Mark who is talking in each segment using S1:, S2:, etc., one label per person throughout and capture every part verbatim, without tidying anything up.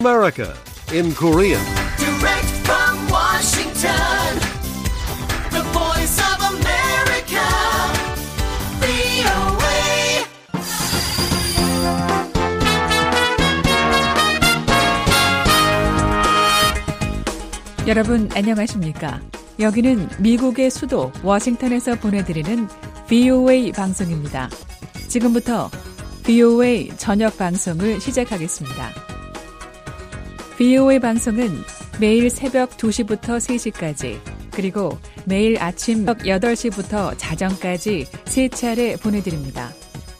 S1: America in Korean.
S2: Direct from Washington, the voice of America, 브이오에이.
S3: 여러분 안녕하십니까? 여기는 미국의 수도 워싱턴에서 보내드리는 브이오에이 방송입니다. 지금부터 브이오에이 저녁 방송을 시작하겠습니다. 브이오에이 방송은 매일 새벽 두 시부터 세 시까지 그리고 매일 아침 여덟 시부터 자정까지 세 차례 보내드립니다.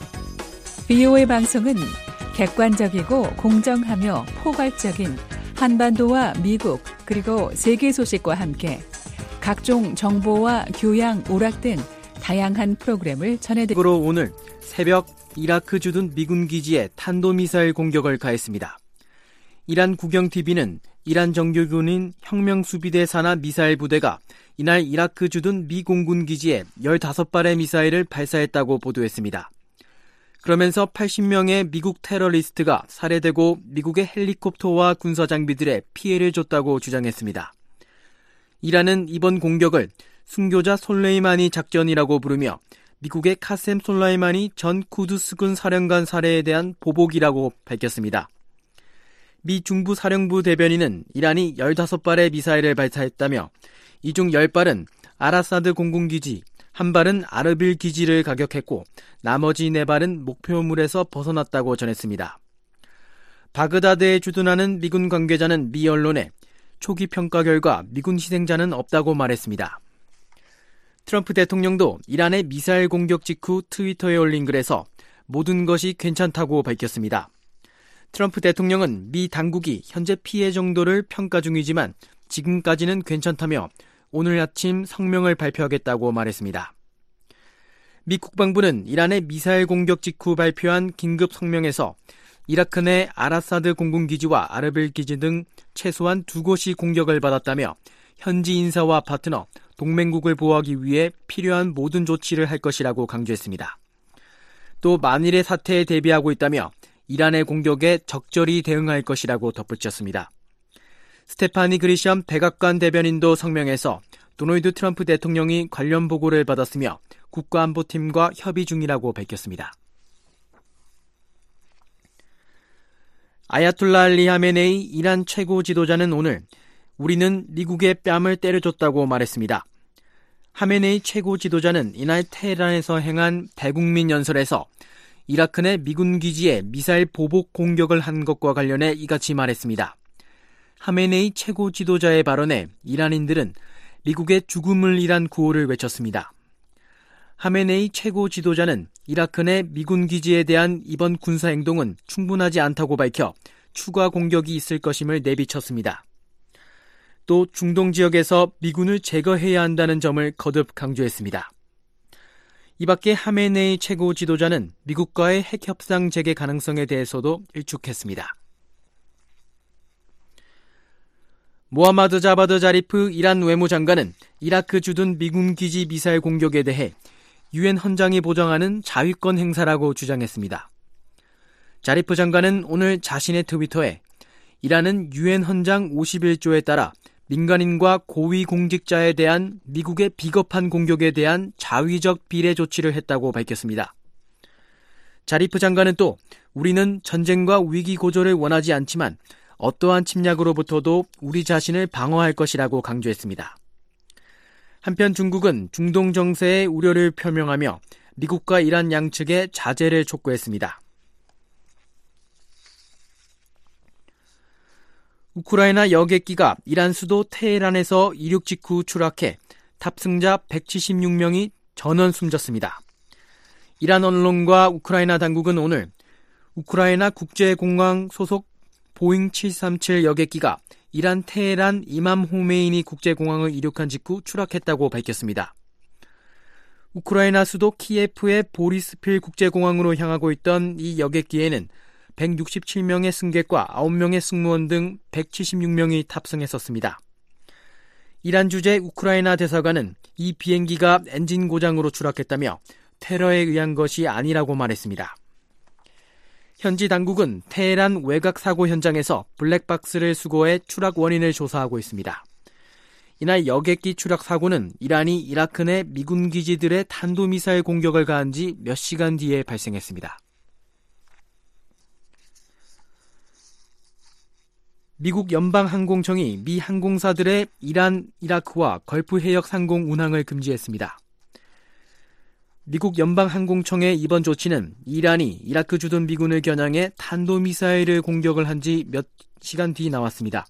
S3: 브이오에이 방송은 객관적이고 공정하며 포괄적인 한반도와 미국 그리고 세계 소식과 함께 각종 정보와 교양, 오락 등 다양한 프로그램을 전해드립니다.
S4: 오늘 새벽 이라크 주둔 미군 기지에 탄도미사일 공격을 가했습니다. 이란 국영티비는 이란 정규군인 혁명수비대 산하 미사일 부대가 이날 이라크 주둔 미 공군 기지에 열다섯 발의 미사일을 발사했다고 보도했습니다. 그러면서 팔십 명의 미국 테러리스트가 살해되고 미국의 헬리콥터와 군사장비들에 피해를 줬다고 주장했습니다. 이란은 이번 공격을 순교자 솔레이마니 작전이라고 부르며 미국의 카셈 솔레이마니 전 쿠두스군 사령관 살해에 대한 보복이라고 밝혔습니다. 미 중부 사령부 대변인은 이란이 열다섯 발의 미사일을 발사했다며 이 중 열 발은 아라사드 공군기지, 한 발은 아르빌 기지를 가격했고 나머지 네 발은 목표물에서 벗어났다고 전했습니다. 바그다드에 주둔하는 미군 관계자는 미 언론에 초기 평가 결과 미군 희생자는 없다고 말했습니다. 트럼프 대통령도 이란의 미사일 공격 직후 트위터에 올린 글에서 모든 것이 괜찮다고 밝혔습니다. 트럼프 대통령은 미 당국이 현재 피해 정도를 평가 중이지만 지금까지는 괜찮다며 오늘 아침 성명을 발표하겠다고 말했습니다. 미 국방부는 이란의 미사일 공격 직후 발표한 긴급 성명에서 이라크 내 아라사드 공군기지와 아르빌 기지 등 최소한 두 곳이 공격을 받았다며 현지 인사와 파트너, 동맹국을 보호하기 위해 필요한 모든 조치를 할 것이라고 강조했습니다. 또 만일의 사태에 대비하고 있다며 이란의 공격에 적절히 대응할 것이라고 덧붙였습니다. 스테파니 그리샴 백악관 대변인도 성명에서 도널드 트럼프 대통령이 관련 보고를 받았으며 국가안보팀과 협의 중이라고 밝혔습니다. 아야톨라 알리 하메네이 이란 최고 지도자는 오늘 우리는 미국의 뺨을 때려줬다고 말했습니다. 하메네이 최고 지도자는 이날 테헤란에서 행한 대국민 연설에서 이라크 내 미군 기지에 미사일 보복 공격을 한 것과 관련해 이같이 말했습니다. 하메네이 최고 지도자의 발언에 이란인들은 미국의 죽음을 위한 구호를 외쳤습니다. 하메네이 최고 지도자는 이라크 내 미군 기지에 대한 이번 군사행동은 충분하지 않다고 밝혀 추가 공격이 있을 것임을 내비쳤습니다. 또 중동 지역에서 미군을 제거해야 한다는 점을 거듭 강조했습니다. 이 밖에 하메네이 최고 지도자는 미국과의 핵협상 재개 가능성에 대해서도 일축했습니다. 모하마드 자바드 자리프 이란 외무장관은 이라크 주둔 미군 기지 미사일 공격에 대해 유엔 헌장이 보장하는 자위권 행사라고 주장했습니다. 자리프 장관은 오늘 자신의 트위터에 이란은 유엔 헌장 오십일 조에 따라 민간인과 고위공직자에 대한 미국의 비겁한 공격에 대한 자위적 비례 조치를 했다고 밝혔습니다. 자리프 장관은 또 우리는 전쟁과 위기 고조를 원하지 않지만 어떠한 침략으로부터도 우리 자신을 방어할 것이라고 강조했습니다. 한편 중국은 중동 정세에 우려를 표명하며 미국과 이란 양측에 자제를 촉구했습니다. 우크라이나 여객기가 이란 수도 테헤란에서 이륙 직후 추락해 탑승자 백칠십육 명이 전원 숨졌습니다. 이란 언론과 우크라이나 당국은 오늘 우크라이나 국제공항 소속 보잉 칠삼칠 여객기가 이란 테헤란 이맘 호메이니 국제공항을 이륙한 직후 추락했다고 밝혔습니다. 우크라이나 수도 키예프의 보리스필 국제공항으로 향하고 있던 이 여객기에는 백육십칠 명의 승객과 아홉 명의 승무원 등 백칠십육 명이 탑승했었습니다. 이란 주재 우크라이나 대사관은 이 비행기가 엔진 고장으로 추락했다며 테러에 의한 것이 아니라고 말했습니다. 현지 당국은 테헤란 외곽 사고 현장에서 블랙박스를 수거해 추락 원인을 조사하고 있습니다. 이날 여객기 추락 사고는 이란이 이라크 내 미군 기지들의 탄도미사일 공격을 가한 지 몇 시간 뒤에 발생했습니다. 미국 연방항공청이 미 항공사들의 이란, 이라크와 걸프 해역 상공 운항을 금지했습니다. 미국 연방항공청의 이번 조치는 이란이 이라크 주둔 미군을 겨냥해 탄도미사일을 공격을 한 지 몇 시간 뒤 나왔습니다.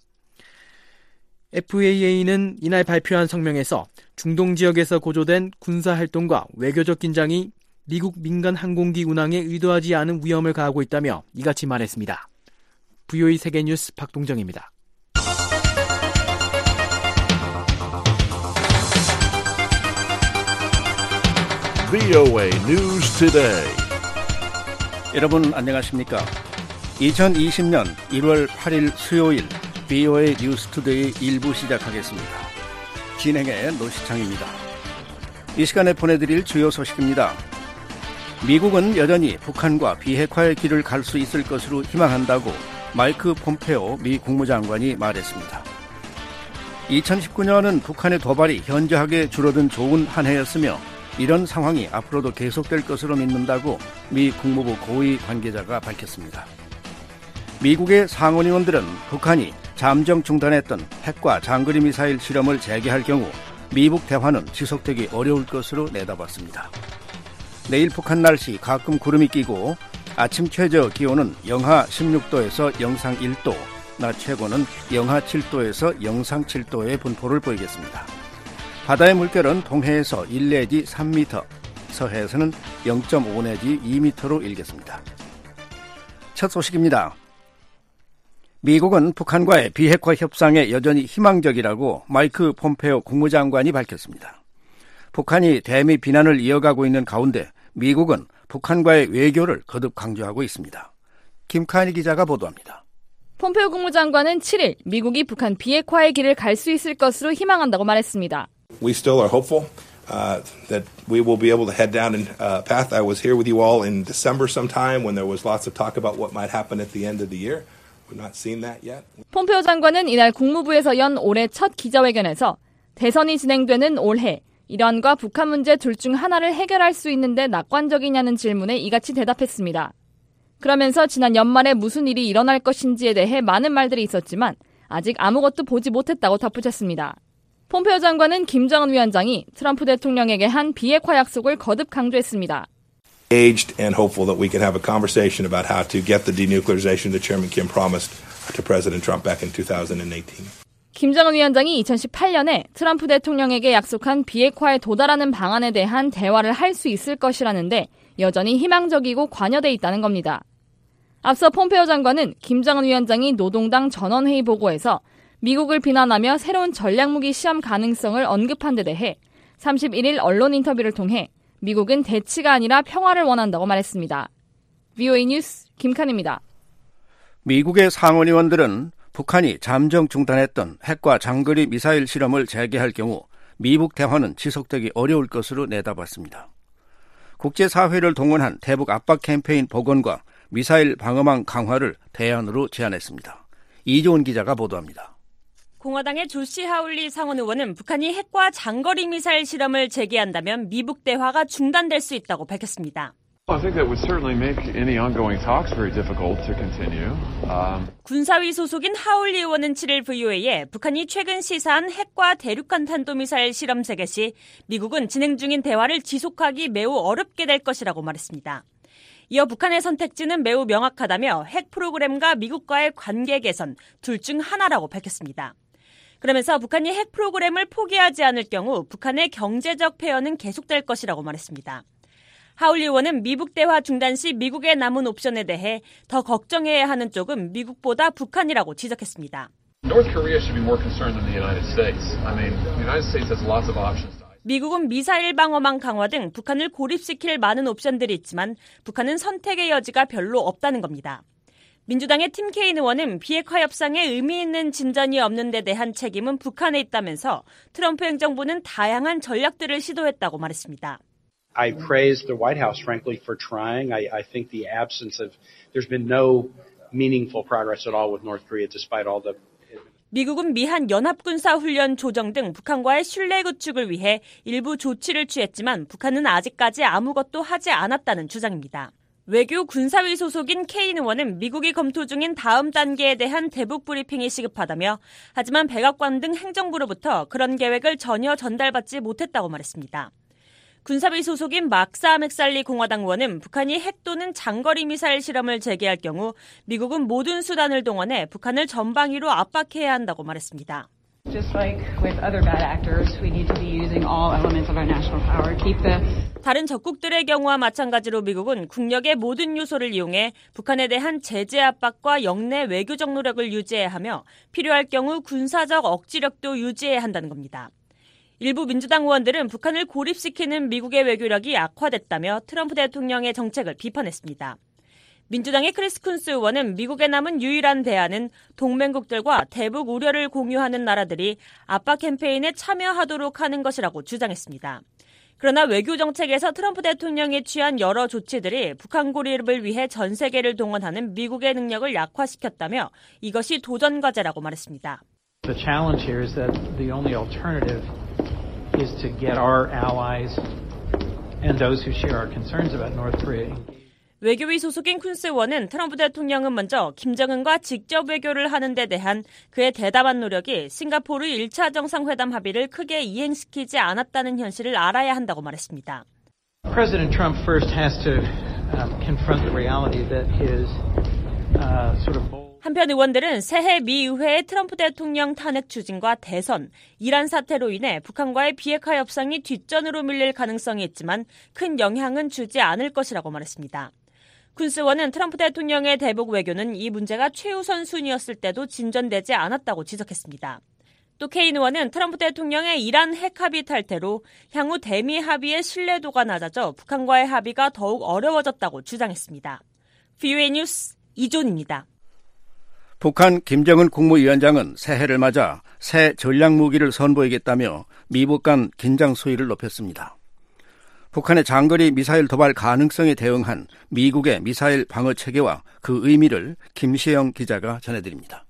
S4: 에프에이에이는 이날 발표한 성명에서 중동 지역에서 고조된 군사활동과 외교적 긴장이 미국 민간 항공기 운항에 의도하지 않은 위험을 가하고 있다며 이같이 말했습니다. 브이오에이 세계뉴스 박동정입니다.
S1: 브이오에이 News Today.
S5: 여러분 안녕하십니까? 이천이십 년 일월 팔일 수요일 브이오에이 뉴스 투데이 일부 시작하겠습니다. 진행의 노시창입니다. 이 시간에 보내드릴 주요 소식입니다. 미국은 여전히 북한과 비핵화의 길을 갈 수 있을 것으로 희망한다고 마이크 폼페오 미 국무장관이 말했습니다. 이천십구 년은 북한의 도발이 현저하게 줄어든 좋은 한 해였으며 이런 상황이 앞으로도 계속될 것으로 믿는다고 미 국무부 고위 관계자가 밝혔습니다. 미국의 상원의원들은 북한이 잠정 중단했던 핵과 장거리 미사일 실험을 재개할 경우 미북 대화는 지속되기 어려울 것으로 내다봤습니다. 내일 북한 날씨 가끔 구름이 끼고 아침 최저 기온은 영하 십육 도에서 영상 일 도, 낮 최고는 영하 칠 도에서 영상 칠 도의 분포를 보이겠습니다. 바다의 물결은 동해에서 일 내지 삼 미터, 서해에서는 영 점 오 내지 이 미터로 일겠습니다. 첫 소식입니다. 미국은 북한과의 비핵화 협상에 여전히 희망적이라고 마이크 폼페오 국무장관이 밝혔습니다. 북한이 대미 비난을 이어가고 있는 가운데 미국은 북한과의 외교를 거듭 강조하고 있습니다. 김카니 기자가 보도합니다.
S6: 폼페오 국무장관은 칠일 미국이 북한 비핵화의 길을 갈 수 있을 것으로 희망한다고 말했습니다.
S7: We still are hopeful uh, that we will be able to head down a uh, path. I was here with you all in December sometime when there was lots of talk about what might happen at the end of the year. We've not seen that yet.
S6: 폼페오 장관은 이날 국무부에서 연 올해 첫 기자회견에서 대선이 진행되는 올해 이란과 북한 문제 둘 중 하나를 해결할 수 있는데 낙관적이냐는 질문에 이같이 대답했습니다. 그러면서 지난 연말에 무슨 일이 일어날 것인지에 대해 많은 말들이 있었지만 아직 아무것도 보지 못했다고 덧붙였습니다. 폼페오 장관은 김정은 위원장이 트럼프 대통령에게 한 비핵화 약속을 거듭 강조했습니다.
S7: Engaged and hopeful that we can have a conversation about how to get the denuclearization that Chairman Kim promised to President Trump back in two thousand eighteen.
S6: 김정은 위원장이 이천십팔 년에 트럼프 대통령에게 약속한 비핵화에 도달하는 방안에 대한 대화를 할 수 있을 것이라는데 여전히 희망적이고 관여돼 있다는 겁니다. 앞서 폼페오 장관은 김정은 위원장이 노동당 전원회의 보고에서 미국을 비난하며 새로운 전략무기 시험 가능성을 언급한 데 대해 삼십일일 언론 인터뷰를 통해 미국은 대치가 아니라 평화를 원한다고 말했습니다. 브이오에이 뉴스 김칸입니다.
S5: 미국의 상원의원들은 북한이 잠정 중단했던 핵과 장거리 미사일 실험을 재개할 경우 미북 대화는 지속되기 어려울 것으로 내다봤습니다. 국제사회를 동원한 대북 압박 캠페인 복원과 미사일 방어망 강화를 대안으로 제안했습니다. 이조은 기자가 보도합니다.
S8: 공화당의 조시 하울리 상원의원은 북한이 핵과 장거리 미사일 실험을 재개한다면 미북 대화가 중단될 수 있다고 밝혔습니다.
S9: I think that would certainly make any ongoing talks very difficult to continue. Um...
S8: 군사위 소속인 하울리 의원은 칠일 브이오에이에 북한이 최근 시사한 핵과 대륙간 탄도미사일 실험 재개 시 미국은 진행 중인 대화를 지속하기 매우 어렵게 될 것이라고 말했습니다. 이어 북한의 선택지는 매우 명확하다며 핵 프로그램과 미국과의 관계 개선 둘 중 하나라고 밝혔습니다. 그러면서 북한이 핵 프로그램을 포기하지 않을 경우 북한의 경제적 폐허는 계속될 것이라고 말했습니다. 하울리 의원은 미북 대화 중단 시 미국의 남은 옵션에 대해 더 걱정해야 하는 쪽은 미국보다 북한이라고 지적했습니다.
S9: North Korea should be more concerned than the United States. I mean, the United States has lots of options.
S8: 미국은 미사일 방어망 강화 등 북한을 고립시킬 많은 옵션들이 있지만 북한은 선택의 여지가 별로 없다는 겁니다. 민주당의 팀 케인 의원은 비핵화 협상에 의미 있는 진전이 없는 데 대한 책임은 북한에 있다면서 트럼프 행정부는 다양한 전략들을 시도했다고 말했습니다.
S10: I praised the White House, frankly, for trying. I, I think the absence of, there's been no meaningful progress at all with North Korea, despite all the.
S8: 미국은 미한 연합군사훈련 조정 등 북한과의 신뢰 구축을 위해 일부 조치를 취했지만 북한은 아직까지 아무것도 하지 않았다는 주장입니다. 외교 군사위 소속인 케인 의원은 미국이 검토 중인 다음 단계에 대한 대북 브리핑이 시급하다며 하지만 백악관 등 행정부로부터 그런 계획을 전혀 전달받지 못했다고 말했습니다. 군사위 소속인 막사 맥살리 공화당 의원은 북한이 핵 또는 장거리 미사일 실험을 재개할 경우 미국은 모든 수단을 동원해 북한을 전방위로 압박해야 한다고 말했습니다.
S11: Just like with other bad actors, we need to be using all elements of our national power. Keep the
S8: 다른 적국들의 경우와 마찬가지로 미국은 국력의 모든 요소를 이용해 북한에 대한 제재 압박과 영내 외교적 노력을 유지해야 하며 필요할 경우 군사적 억지력도 유지해야 한다는 겁니다. 일부 민주당 의원들은 북한을 고립시키는 미국의 외교력이 악화됐다며 트럼프 대통령의 정책을 비판했습니다. 민주당의 크리스 쿤스 의원은 미국에 남은 유일한 대안은 동맹국들과 대북 우려를 공유하는 나라들이 압박 캠페인에 참여하도록 하는 것이라고 주장했습니다. 그러나 외교 정책에서 트럼프 대통령이 취한 여러 조치들이 북한 고립을 위해 전 세계를 동원하는 미국의 능력을 약화시켰다며 이것이 도전 과제라고 말했습니다.
S12: The challenge here is that the only alternative is to get our allies and those who share our concerns about North Korea.
S8: 외교위 소속인 쿤스 의원은 트럼프 대통령은 먼저 김정은과 직접 외교를 하는 데 대한 그의 대담한 노력이 싱가포르 일 차 정상회담 합의를 크게 이행시키지 않았다는 현실을 알아야 한다고 말했습니다.
S12: President Trump first has to um, confront the reality that his uh, sort of bold
S8: 한편 의원들은 새해 미 의회의 트럼프 대통령 탄핵 추진과 대선, 이란 사태로 인해 북한과의 비핵화 협상이 뒷전으로 밀릴 가능성이 있지만 큰 영향은 주지 않을 것이라고 말했습니다. 쿤스 의원은 트럼프 대통령의 대북 외교는 이 문제가 최우선 순위였을 때도 진전되지 않았다고 지적했습니다. 또 케인 의원은 트럼프 대통령의 이란 핵 합의 탈퇴로 향후 대미 합의의 신뢰도가 낮아져 북한과의 합의가 더욱 어려워졌다고 주장했습니다. 브이오에이 뉴스 이존입니다.
S5: 북한 김정은 국무위원장은 새해를 맞아 새 전략무기를 선보이겠다며 미북 간 긴장 수위를 높였습니다. 북한의 장거리 미사일 도발 가능성에 대응한 미국의 미사일 방어 체계와 그 의미를 김시영 기자가 전해드립니다.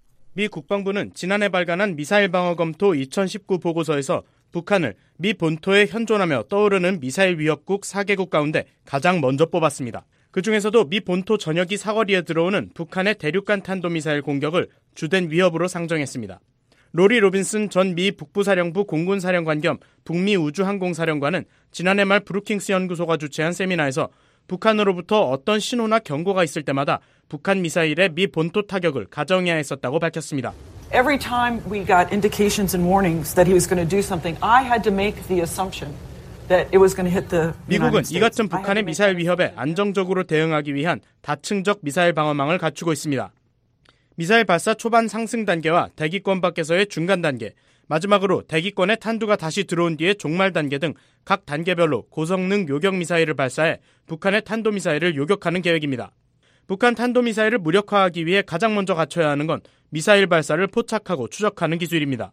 S13: 미 국방부는 지난해 발간한 미사일 방어 검토 이천십구 보고서에서 북한을 미 본토에 현존하며 떠오르는 미사일 위협국 네 개국 가운데 가장 먼저 뽑았습니다. 그중에서도 미 본토 전역이 사거리에 들어오는 북한의 대륙간 탄도미사일 공격을 주된 위협으로 상정했습니다. 로리 로빈슨 전 미 북부사령부 공군사령관 겸 북미 우주항공사령관은 지난해 말 브루킹스 연구소가 주최한 세미나에서 북한으로부터 어떤 신호나 경고가 있을 때마다 북한 미사일의 미 본토 타격을 가정해야 했었다고 밝혔습니다.
S14: Every time we got indications and warnings that he was going to do something, I had to make the assumption that it was going to hit the
S13: 미국은 이 같은 북한의 미사일 위협에 안정적으로 대응하기 위한 다층적 미사일 방어망을 갖추고 있습니다. 미사일 발사 초반 상승 단계와 대기권 밖에서의 중간 단계, 마지막으로 대기권에 탄두가 다시 들어온 뒤의 종말 단계 등 각 단계별로 고성능 요격 미사일을 발사해 북한의 탄도미사일을 요격하는 계획입니다. 북한 탄도미사일을 무력화하기 위해 가장 먼저 갖춰야 하는 건 미사일 발사를 포착하고 추적하는 기술입니다.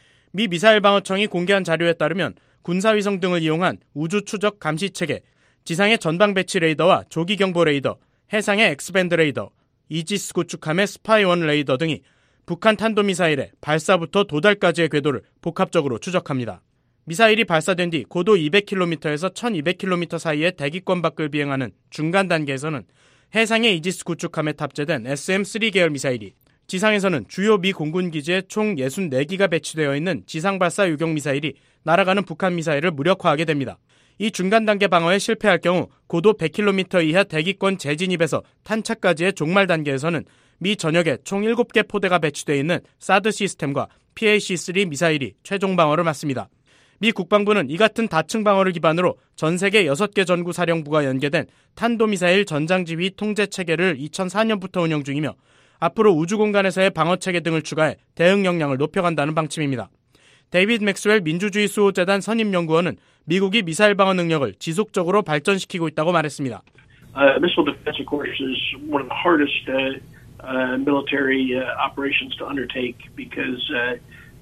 S13: 미 미사일 방어청이 공개한 자료에 따르면 군사위성 등을 이용한 우주 추적 감시 체계, 지상의 전방 배치 레이더와 조기 경보 레이더, 해상의 엑스밴드 레이더, 이지스 구축함의 스파이원 레이더 등이 북한 탄도미사일의 발사부터 도달까지의 궤도를 복합적으로 추적합니다. 미사일이 발사된 뒤 고도 이백 킬로미터에서 천이백 킬로미터 사이의 대기권 밖을 비행하는 중간 단계에서는 해상의 이지스 구축함에 탑재된 에스엠 쓰리 계열 미사일이, 지상에서는 주요 미 공군 기지에 총 육십사 기가 배치되어 있는 지상발사 요격 미사일이 날아가는 북한 미사일을 무력화하게 됩니다. 이 중간 단계 방어에 실패할 경우 고도 백 킬로미터 이하 대기권 재진입에서 탄착까지의 종말 단계에서는 미 전역에 총 일곱 개 포대가 배치되어 있는 사드 시스템과 피에이씨 쓰리 미사일이 최종 방어를 맡습니다. 미 국방부는 이 같은 다층 방어를 기반으로 전 세계 여섯 개 전구 사령부가 연계된 탄도미사일 전장지휘 통제 체계를 이천사 년부터 운영 중이며 앞으로 우주 공간에서의 방어 체계 등을 추가해 대응 역량을 높여간다는 방침입니다. 데이비드 맥스웰 민주주의 수호재단 선임연구원은 미국이 미사일 방어 능력을 지속적으로 발전시키고 있다고 말했습니다.
S15: Uh, missile defense, of course, is one of the hardest uh, uh, military uh, operations to undertake because uh,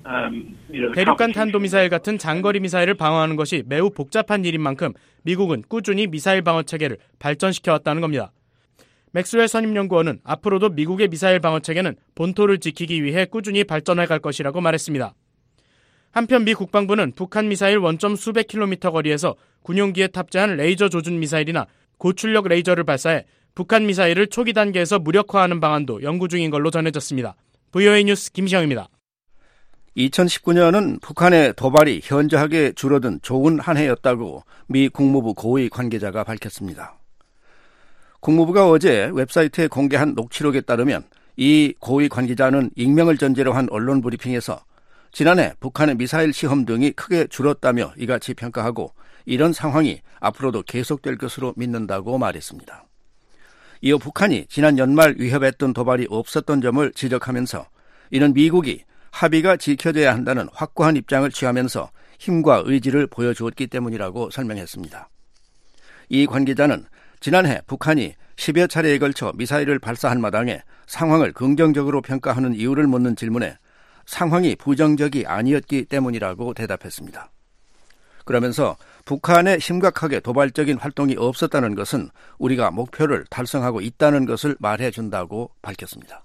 S15: Um, you know, the
S13: 대륙간 탄도미사일 같은 장거리 미사일을 방어하는 것이 매우 복잡한 일인 만큼 미국은 꾸준히 미사일 방어 체계를 발전시켜왔다는 겁니다. 맥스웰 선임연구원은 앞으로도 미국의 미사일 방어 체계는 본토를 지키기 위해 꾸준히 발전해 갈 것이라고 말했습니다. 한편 미 국방부는 북한 미사일 원점 수백 킬로미터 거리에서 군용기에 탑재한 레이저 조준 미사일이나 고출력 레이저를 발사해 북한 미사일을 초기 단계에서 무력화하는 방안도 연구 중인 걸로 전해졌습니다. 브이오에이 뉴스 김시영입니다.
S5: 이천십구 년은 북한의 도발이 현저하게 줄어든 좋은 한 해였다고 미 국무부 고위 관계자가 밝혔습니다. 국무부가 어제 웹사이트에 공개한 녹취록에 따르면 이 고위 관계자는 익명을 전제로 한 언론 브리핑에서 지난해 북한의 미사일 시험 등이 크게 줄었다며 이같이 평가하고 이런 상황이 앞으로도 계속될 것으로 믿는다고 말했습니다. 이어 북한이 지난 연말 위협했던 도발이 없었던 점을 지적하면서 이는 미국이 합의가 지켜져야 한다는 확고한 입장을 취하면서 힘과 의지를 보여주었기 때문이라고 설명했습니다. 이 관계자는 지난해 북한이 십여 차례에 걸쳐 미사일을 발사한 마당에 상황을 긍정적으로 평가하는 이유를 묻는 질문에 상황이 부정적이 아니었기 때문이라고 대답했습니다. 그러면서 북한의 심각하게 도발적인 활동이 없었다는 것은 우리가 목표를 달성하고 있다는 것을 말해준다고 밝혔습니다.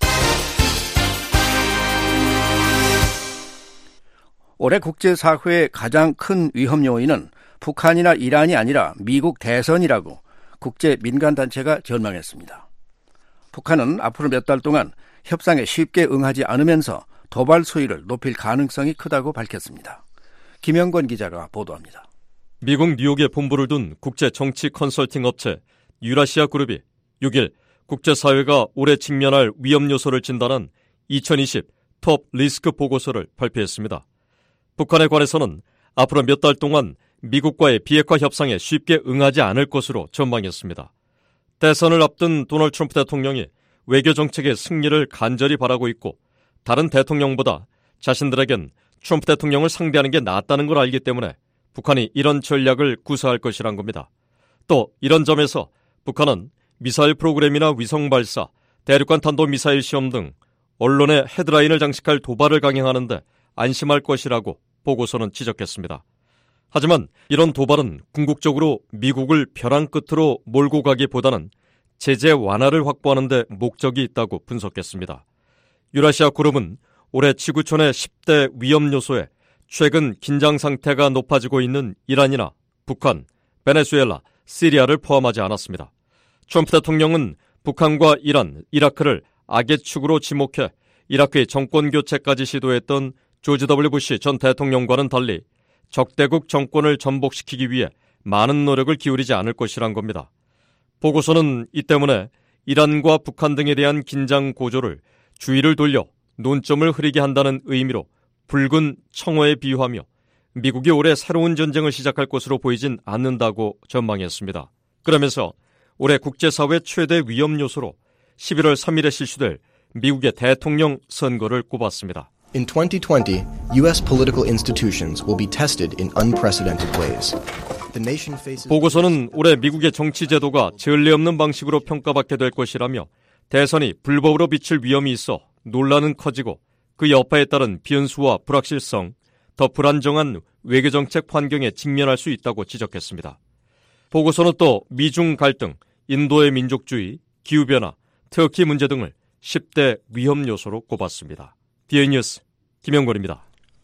S5: 올해 국제사회의 가장 큰 위험 요인은 북한이나 이란이 아니라 미국 대선이라고 국제민간단체가 전망했습니다. 북한은 앞으로 몇 달 동안 협상에 쉽게 응하지 않으면서 도발 수위를 높일 가능성이 크다고 밝혔습니다. 김영권 기자가 보도합니다.
S16: 미국 뉴욕에 본부를 둔 국제 정치 컨설팅 업체 유라시아 그룹이 육 일 국제사회가 올해 직면할 위험 요소를 진단한 이천이십 톱 리스크 보고서를 발표했습니다. 북한에 관해서는 앞으로 몇 달 동안 미국과의 비핵화 협상에 쉽게 응하지 않을 것으로 전망했습니다. 대선을 앞둔 도널드 트럼프 대통령이 외교 정책의 승리를 간절히 바라고 있고 다른 대통령보다 자신들에겐 트럼프 대통령을 상대하는 게 낫다는 걸 알기 때문에 북한이 이런 전략을 구사할 것이란 겁니다. 또 이런 점에서 북한은 미사일 프로그램이나 위성 발사, 대륙간 탄도미사일 시험 등 언론의 헤드라인을 장식할 도발을 강행하는데 안심할 것이라고 보고서는 지적했습니다. 하지만 이런 도발은 궁극적으로 미국을 벼랑 끝으로 몰고 가기보다는 제재 완화를 확보하는 데 목적이 있다고 분석했습니다. 유라시아 그룹은 올해 지구촌의 십 대 위험 요소에 최근 긴장 상태가 높아지고 있는 이란이나 북한, 베네수엘라, 시리아를 포함하지 않았습니다. 트럼프 대통령은 북한과 이란, 이라크를 악의 축으로 지목해 이라크의 정권 교체까지 시도했던 조지 더블유 부시 전 대통령과는 달리 적대국 정권을 전복시키기 위해 많은 노력을 기울이지 않을 것이란 겁니다. 보고서는 이 때문에 이란과 북한 등에 대한 긴장 고조를 주의를 돌려 논점을 흐리게 한다는 의미로 붉은 청어에 비유하며 미국이 올해 새로운 전쟁을 시작할 것으로 보이진 않는다고 전망했습니다. 그러면서 올해 국제사회 최대 위험 요소로 십일월 삼일에 실시될 미국의 대통령 선거를 꼽았습니다.
S17: In twenty twenty, U S political institutions will be tested in unprecedented ways. The nation faces...
S16: 보고서는 올해 미국의 정치 제도가 전례 없는 방식으로 평가받게 될 것이라며 대선이 불법으로 비칠 위험이 있어 논란은 커지고 그 여파에 따른 변수와 불확실성, 더 불안정한 외교정책 환경에 직면할 수 있다고 지적했습니다. 보고서는 또 미중 갈등, 인도의 민족주의, 기후변화, 터키 문제 등을 십 대 위험 요소로 꼽았습니다. 비오에이 뉴스 김영권입니다.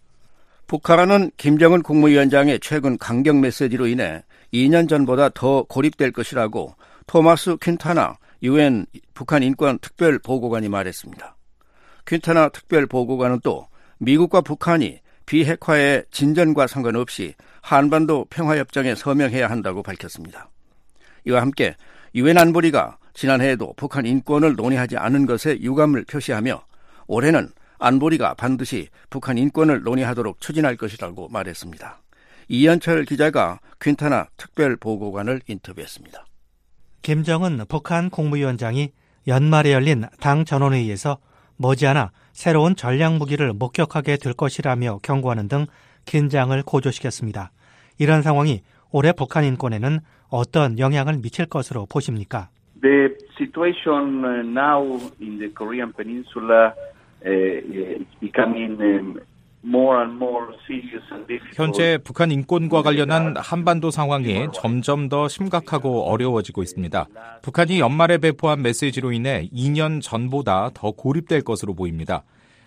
S5: 북한은 김정은 국무위원장의 최근 강경 메시지로 인해 이 년 전보다 더 고립될 것이라고 토마스 퀸타나 유엔 북한 인권 특별 보고관이 말했습니다. 퀸타나 특별 보고관은 또 미국과 북한이 비핵화의 진전과 상관없이 한반도 평화협정에 서명해야 한다고 밝혔습니다. 이와 함께 유엔 안보리가 지난해에도 북한 인권을 논의하지 않은 것에 유감을 표시하며 올해는 안보리가 반드시 북한 인권을 논의하도록 추진할 것이라고 말했습니다. 이현철 기자가 퀸타나 특별 보고관을 인터뷰했습니다.
S18: 김정은 북한 국무위원장이 연말에 열린 당 전원회의에서 머지않아 새로운 전략무기를 목격하게 될 것이라며 경고하는 등 긴장을 고조시켰습니다. 이런 상황이 올해 북한 인권에는 어떤 영향을 미칠 것으로 보십니까?
S19: The situation now in the Korean Peninsula is becoming more and more serious and difficult.
S20: 현재 북한 인권과 관련한 한반도 상황이 점점 더 심각하고 어려워지고 있습니다. 북한이 연말에 배포한 메시지로 인해 이 년 전보다 더 고립될 것으로 보입니다.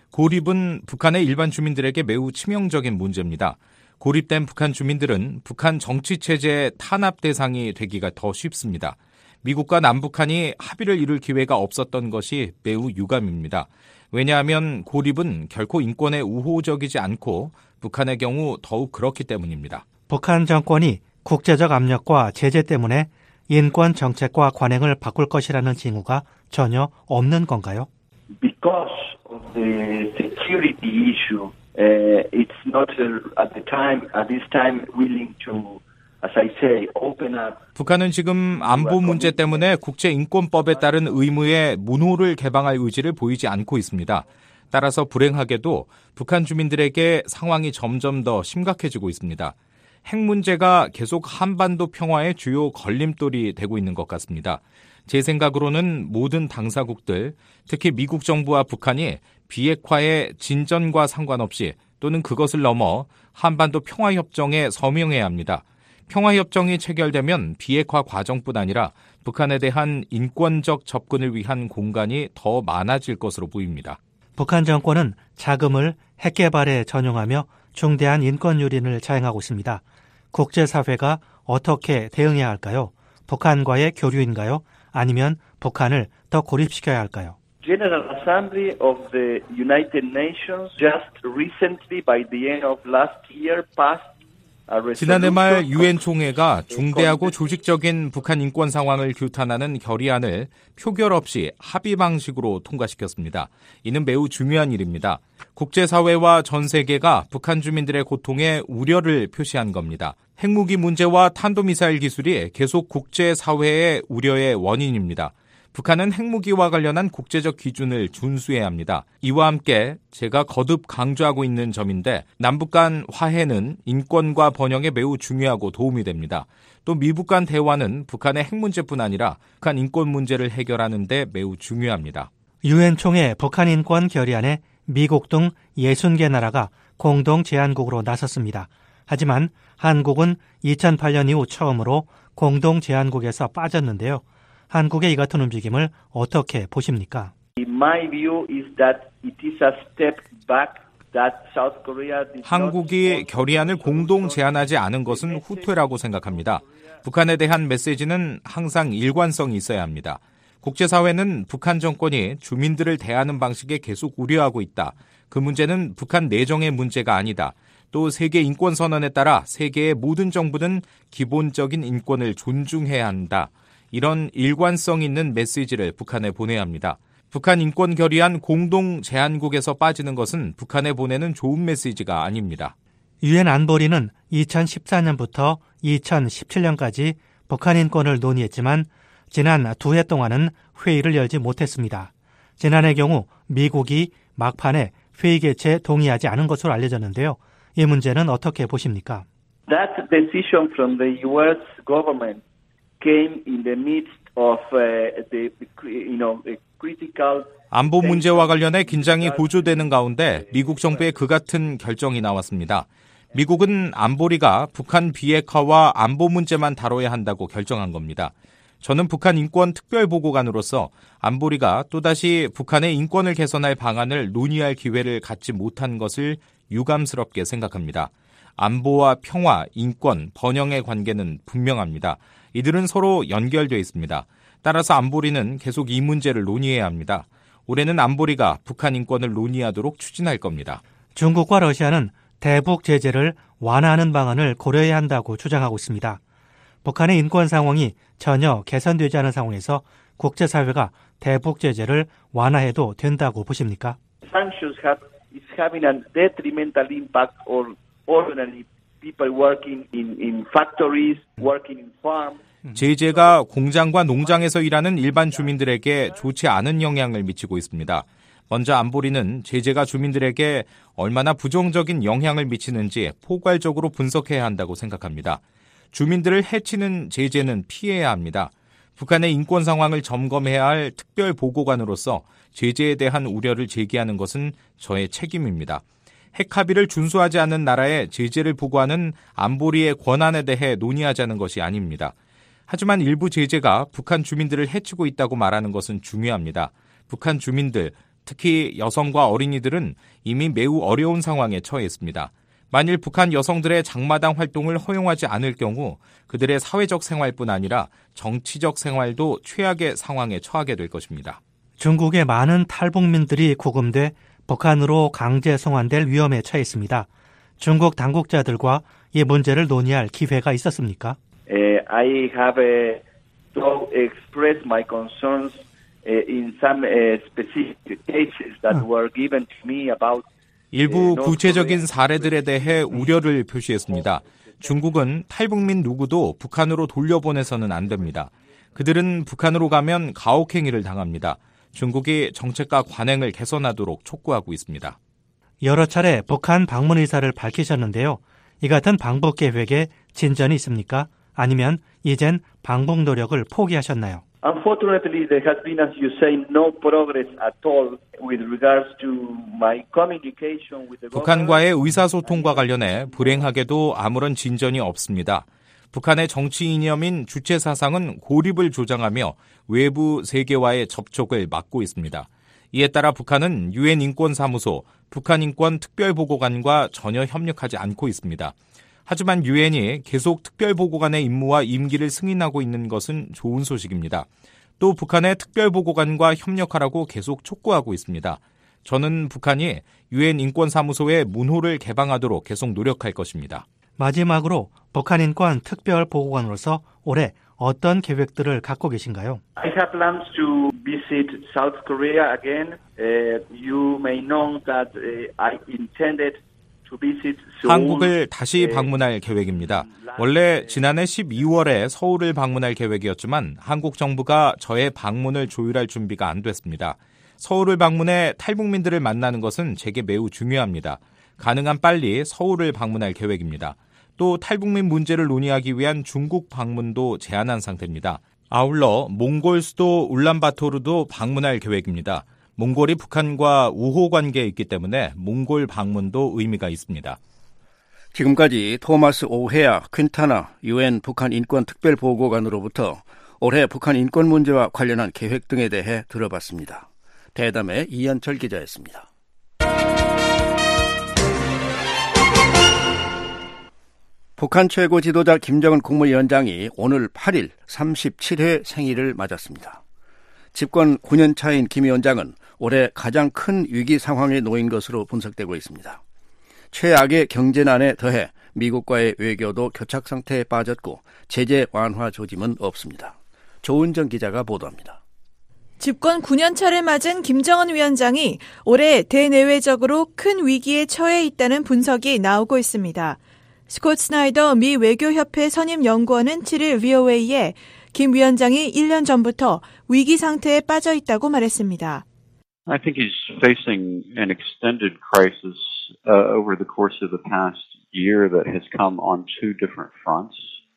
S20: 고립은 북한의 일반 주민들에게 매우 치명적인 문제입니다. 고립된 북한 주민들은 북한 정치체제의 탄압 대상이 되기가 더 쉽습니다. 미국과 남북한이 합의를 이룰 기회가 없었던 것이 매우 유감입니다. 왜냐하면 고립은 결코 인권에 우호적이지 않고 북한의 경우 더욱 그렇기 때문입니다.
S18: 북한 정권이 국제적 압력과 제재 때문에 인권 정책과 관행을 바꿀 것이라는 징후가 전혀 없는 건가요?
S19: Because of the security issue, uh, it's not uh, at the time, at this time, willing to, as I say, open up.
S20: 북한은 지금 안보 문제 때문에 국제인권법에 따른 의무의 문호를 개방할 의지를 보이지 않고 있습니다. 따라서 불행하게도 북한 주민들에게 상황이 점점 더 심각해지고 있습니다. 핵 문제가 계속 한반도 평화의 주요 걸림돌이 되고 있는 것 같습니다. 제 생각으로는 모든 당사국들, 특히 미국 정부와 북한이 비핵화의 진전과 상관없이 또는 그것을 넘어 한반도 평화협정에 서명해야 합니다. 평화협정이 체결되면 비핵화 과정뿐 아니라 북한에 대한 인권적 접근을 위한 공간이 더 많아질 것으로 보입니다.
S18: 북한 정권은 자금을 핵 개발에 전용하며 중대한 인권 유린을 자행하고 있습니다. 국제사회가 어떻게 대응해야 할까요? 북한과의 교류인가요? 아니면 북한을 더 고립시켜야 할까요?
S19: General Assembly of the United Nations just recently, by the end of last year, passed
S20: 지난해 말 유엔 총회가 중대하고 조직적인 북한 인권 상황을 규탄하는 결의안을 표결 없이 합의 방식으로 통과시켰습니다. 이는 매우 중요한 일입니다. 국제사회와 전 세계가 북한 주민들의 고통에 우려를 표시한 겁니다. 핵무기 문제와 탄도미사일 기술이 계속 국제사회의 우려의 원인입니다. 북한은 핵무기와 관련한 국제적 기준을 준수해야 합니다. 이와 함께 제가 거듭 강조하고 있는 점인데 남북 간 화해는 인권과 번영에 매우 중요하고 도움이 됩니다. 또 미북 간 대화는 북한의 핵 문제뿐 아니라 북한 인권 문제를 해결하는 데 매우 중요합니다.
S18: 유엔 총회 북한 인권 결의안에 미국 등 예순 개 나라가 공동 제안국으로 나섰습니다. 하지만 한국은 이천팔 년 이후 처음으로 공동 제안국에서 빠졌는데요. 한국의 이 같은 움직임을 어떻게 보십니까?
S19: My view is that it is a step back that South Korea did not...
S20: 한국이 결의안을 공동 제안하지 않은 것은 후퇴라고 생각합니다. 북한에 대한 메시지는 항상 일관성이 있어야 합니다. 국제사회는 북한 정권이 주민들을 대하는 방식에 계속 우려하고 있다. 그 문제는 북한 내정의 문제가 아니다. 또 세계 인권선언에 따라 세계의 모든 정부는 기본적인 인권을 존중해야 한다. 이런 일관성 있는 메시지를 북한에 보내야 합니다. 북한 인권 결의안 공동 제안국에서 빠지는 것은 북한에 보내는 좋은 메시지가 아닙니다.
S18: 유엔 안보리는 이천십사 년부터 이천십칠 년까지 북한 인권을 논의했지만 지난 두 해 동안은 회의를 열지 못했습니다. 지난해 경우 미국이 막판에 회의 개최에 동의하지 않은 것으로 알려졌는데요. 이 문제는 어떻게 보십니까?
S19: That decision from the U S government came in the midst of uh, the, you know, the critical.
S20: 안보 문제와 관련해 긴장이 고조되는 가운데 미국 정부의 그 같은 결정이 나왔습니다. 미국은 안보리가 북한 비핵화와 안보 문제만 다뤄야 한다고 결정한 겁니다. 저는 북한 인권 특별보고관으로서 안보리가 또다시 북한의 인권을 개선할 방안을 논의할 기회를 갖지 못한 것을 유감스럽게 생각합니다. 안보와 평화, 인권, 번영의 관계는 분명합니다. 이들은 서로 연결되어 있습니다. 따라서 안보리는 계속 이 문제를 논의해야 합니다. 올해는 안보리가 북한 인권을 논의하도록 추진할 겁니다.
S18: 중국과 러시아는 대북 제재를 완화하는 방안을 고려해야 한다고 주장하고 있습니다. 북한의 인권 상황이 전혀 개선되지 않은 상황에서 국제사회가 대북 제재를 완화해도 된다고 보십니까?
S19: Sanctions have, is having a detrimental impact on ordinary people working in, in factories, working in farms.
S20: 제재가 공장과 농장에서 일하는 일반 주민들에게 좋지 않은 영향을 미치고 있습니다. 먼저 안보리는 제재가 주민들에게 얼마나 부정적인 영향을 미치는지 포괄적으로 분석해야 한다고 생각합니다. 주민들을 해치는 제재는 피해야 합니다. 북한의 인권 상황을 점검해야 할 특별보고관으로서 제재에 대한 우려를 제기하는 것은 저의 책임입니다. 핵합의를 준수하지 않는 나라에 제재를 부과하는 안보리의 권한에 대해 논의하자는 것이 아닙니다. 하지만 일부 제재가 북한 주민들을 해치고 있다고 말하는 것은 중요합니다. 북한 주민들, 특히 여성과 어린이들은 이미 매우 어려운 상황에 처해 있습니다. 만일 북한 여성들의 장마당 활동을 허용하지 않을 경우 그들의 사회적 생활뿐 아니라 정치적 생활도 최악의 상황에 처하게 될 것입니다.
S18: 중국의 많은 탈북민들이 구금돼 북한으로 강제 송환될 위험에 처해 있습니다. 중국 당국자들과 이 문제를 논의할 기회가 있었습니까?
S19: Uh, I have uh, to express my concerns uh, in some uh, specific cases that were given to me about
S20: 일부 구체적인 사례들에 대해 우려를 표시했습니다. 중국은 탈북민 누구도 북한으로 돌려보내서는 안 됩니다. 그들은 북한으로 가면 가혹행위를 당합니다. 중국이 정책과 관행을 개선하도록 촉구하고 있습니다.
S18: 여러 차례 북한 방문 의사를 밝히셨는데요. 이 같은 방북 계획에 진전이 있습니까? 아니면 이젠 방북 노력을 포기하셨나요?
S19: Unfortunately, there has been, as you say, no progress at all with regards to my communication with the
S20: 북한과의 의사소통과 관련해 불행하게도 아무런 진전이 없습니다. 북한의 정치 이념인 주체 사상은 고립을 조장하며 외부 세계와의 접촉을 막고 있습니다. 이에 따라 북한은 유엔 인권사무소, 북한인권특별보고관과 전혀 협력하지 않고 있습니다. 하지만 유엔이 계속 특별보고관의 임무와 임기를 승인하고 있는 것은 좋은 소식입니다. 또 북한의 특별보고관과 협력하라고 계속 촉구하고 있습니다. 저는 북한이 유엔 인권사무소의 문호를 개방하도록 계속 노력할 것입니다.
S18: 마지막으로 북한인권 특별보고관으로서 올해 어떤 계획들을 갖고 계신가요?
S19: I have plans to visit South Korea again. Uh, you may know that uh, I intended
S20: 한국을 다시 방문할 계획입니다. 원래 지난해 십이월에 서울을 방문할 계획이었지만 한국 정부가 저의 방문을 조율할 준비가 안 됐습니다. 서울을 방문해 탈북민들을 만나는 것은 제게 매우 중요합니다. 가능한 빨리 서울을 방문할 계획입니다. 또 탈북민 문제를 논의하기 위한 중국 방문도 제한한 상태입니다. 아울러 몽골 수도 울란바토르도 방문할 계획입니다. 몽골이 북한과 우호 관계에 있기 때문에 몽골 방문도 의미가 있습니다.
S5: 지금까지 토마스 오헤아 퀸타나 유엔 북한 인권 특별보고관으로부터 올해 북한 인권 문제와 관련한 계획 등에 대해 들어봤습니다. 대담의 이현철 기자였습니다. 북한 최고 지도자 김정은 국무위원장이 오늘 팔 일 삼십칠 회 생일을 맞았습니다. 집권 구 년 차인 김 위원장은 올해 가장 큰 위기 상황에 놓인 것으로 분석되고 있습니다. 최악의 경제난에 더해 미국과의 외교도 교착 상태에 빠졌고 제재 완화 조짐은 없습니다. 조은정 기자가 보도합니다.
S21: 집권 구 년 차를 맞은 김정은 위원장이 올해 대내외적으로 큰 위기에 처해 있다는 분석이 나오고 있습니다. 스콧 스나이더 미 외교협회 선임 연구원은 칠 일 브이오에이에 김 위원장이 일 년 전부터 위기 상태에 빠져 있다고 말했습니다.
S22: I think he's facing an extended crisis uh, over the course of the past year that has come on two different fronts.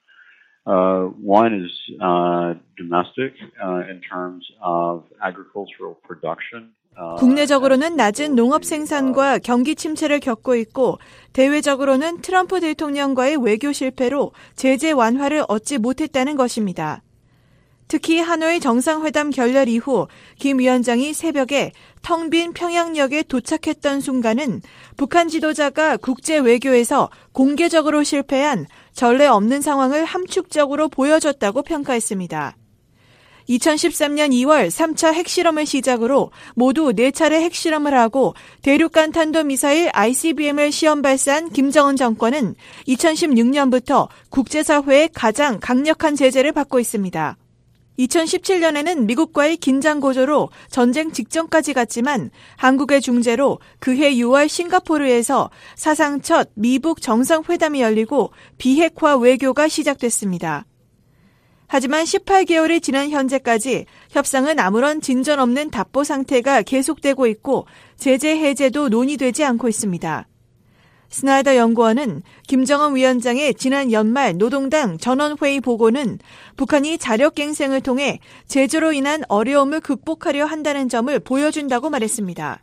S22: Uh, one is uh, domestic uh, in terms of agricultural production.
S21: 국내적으로는 낮은 농업 생산과 경기 침체를 겪고 있고 대외적으로는 트럼프 대통령과의 외교 실패로 제재 완화를 얻지 못했다는 것입니다. 특히 하노이 정상회담 결렬 이후 김 위원장이 새벽에 텅 빈 평양역에 도착했던 순간은 북한 지도자가 국제 외교에서 공개적으로 실패한 전례 없는 상황을 함축적으로 보여줬다고 평가했습니다. 이천십삼 년 이월 삼 차 핵실험을 시작으로 모두 네 차례 핵실험을 하고 대륙간 탄도미사일 아이씨비엠을 시험 발사한 김정은 정권은 이천십육 년부터 국제사회의 가장 강력한 제재를 받고 있습니다. 이천십칠 년에는 미국과의 긴장 고조로 전쟁 직전까지 갔지만 한국의 중재로 그해 유월 싱가포르에서 사상 첫 미북 정상회담이 열리고 비핵화 외교가 시작됐습니다. 하지만 십팔 개월이 지난 현재까지 협상은 아무런 진전 없는 답보 상태가 계속되고 있고 제재 해제도 논의되지 않고 있습니다. 스나이더 연구원은 김정은 위원장의 지난 연말 노동당 전원회의 보고는 북한이 자력갱생을 통해 제재로 인한 어려움을 극복하려 한다는 점을 보여준다고 말했습니다.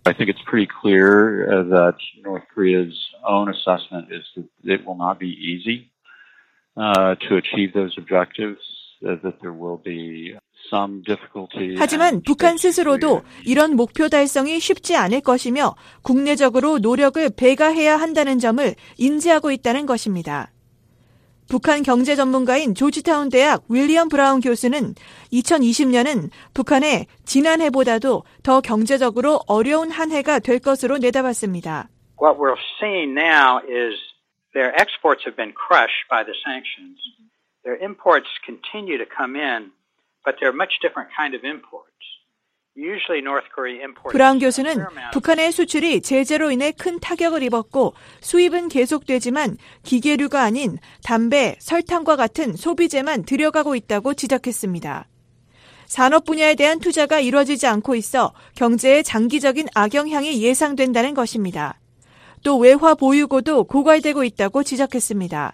S22: I think it's pretty clear uh, that North Korea's own assessment is that it will not be easy uh, to achieve those objectives, uh, that there will be some difficulty.
S21: 하지만 북한 스스로도 이런 목표 달성이 쉽지 않을 것이며 국내적으로 노력을 배가해야 한다는 점을 인지하고 있다는 것입니다. 북한 경제 전문가인 조지타운 대학 윌리엄 브라운 교수는 이천이십 년은 북한의 지난해보다도 더 경제적으로 어려운 한 해가 될 것으로 내다봤습니다.
S2: What we're seeing now is their exports have been crushed by the sanctions. Their imports continue to come in, but they're much different kind of imports.
S21: 브라운 교수는 북한의 수출이 제재로 인해 큰 타격을 입었고 수입은 계속되지만 기계류가 아닌 담배, 설탕과 같은 소비재만 들여가고 있다고 지적했습니다. 산업 분야에 대한 투자가 이루어지지 않고 있어 경제에 장기적인 악영향이 예상된다는 것입니다. 또 외화 보유고도 고갈되고 있다고 지적했습니다.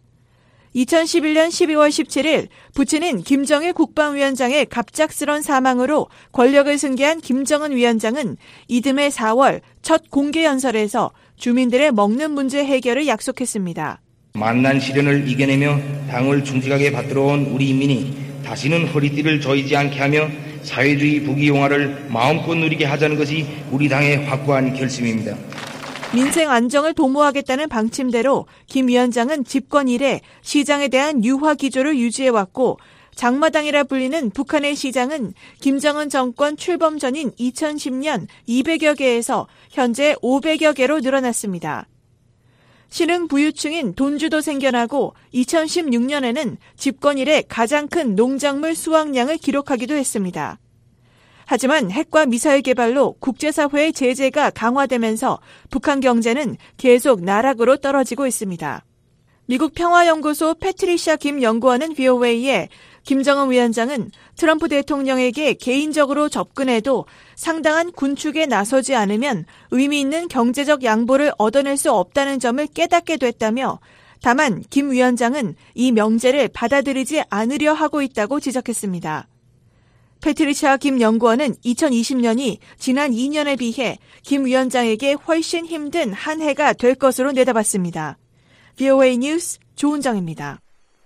S21: 이천십일 년 십이월 십칠일 부친인 김정일 국방위원장의 갑작스런 사망으로 권력을 승계한 김정은 위원장은 이듬해 사월 첫 공개 연설에서 주민들의 먹는 문제 해결을 약속했습니다.
S3: 만난 시련을 이겨내며 당을 중직하게 받들어온 우리 인민이 다시는 허리띠를 조이지 않게 하며 사회주의 부귀영화를 마음껏 누리게 하자는 것이 우리 당의 확고한 결심입니다.
S21: 민생 안정을 도모하겠다는 방침대로 김 위원장은 집권 이래 시장에 대한 유화 기조를 유지해왔고 장마당이라 불리는 북한의 시장은 김정은 정권 출범 전인 이천십 년 이백여 개에서 현재 오백여 개로 늘어났습니다. 신흥 부유층인 돈주도 생겨나고 이천십육 년에는 집권 이래 가장 큰 농작물 수확량을 기록하기도 했습니다. 하지만 핵과 미사일 개발로 국제사회의 제재가 강화되면서 북한 경제는 계속 나락으로 떨어지고 있습니다. 미국 평화연구소 패트리샤 김 연구원은 브이오에이에 김정은 위원장은 트럼프 대통령에게 개인적으로 접근해도 상당한 군축에 나서지 않으면 의미 있는 경제적 양보를 얻어낼 수 없다는 점을 깨닫게 됐다며 다만 김 위원장은 이 명제를 받아들이지 않으려 하고 있다고 지적했습니다. 패트리샤 김 연구원은 이천이십 년이 지난 이 년에 비해 김 위원장에게 훨씬 힘든 한 해가 될 것으로 내다봤습니다. 브이오에이 뉴스 조은정입니다.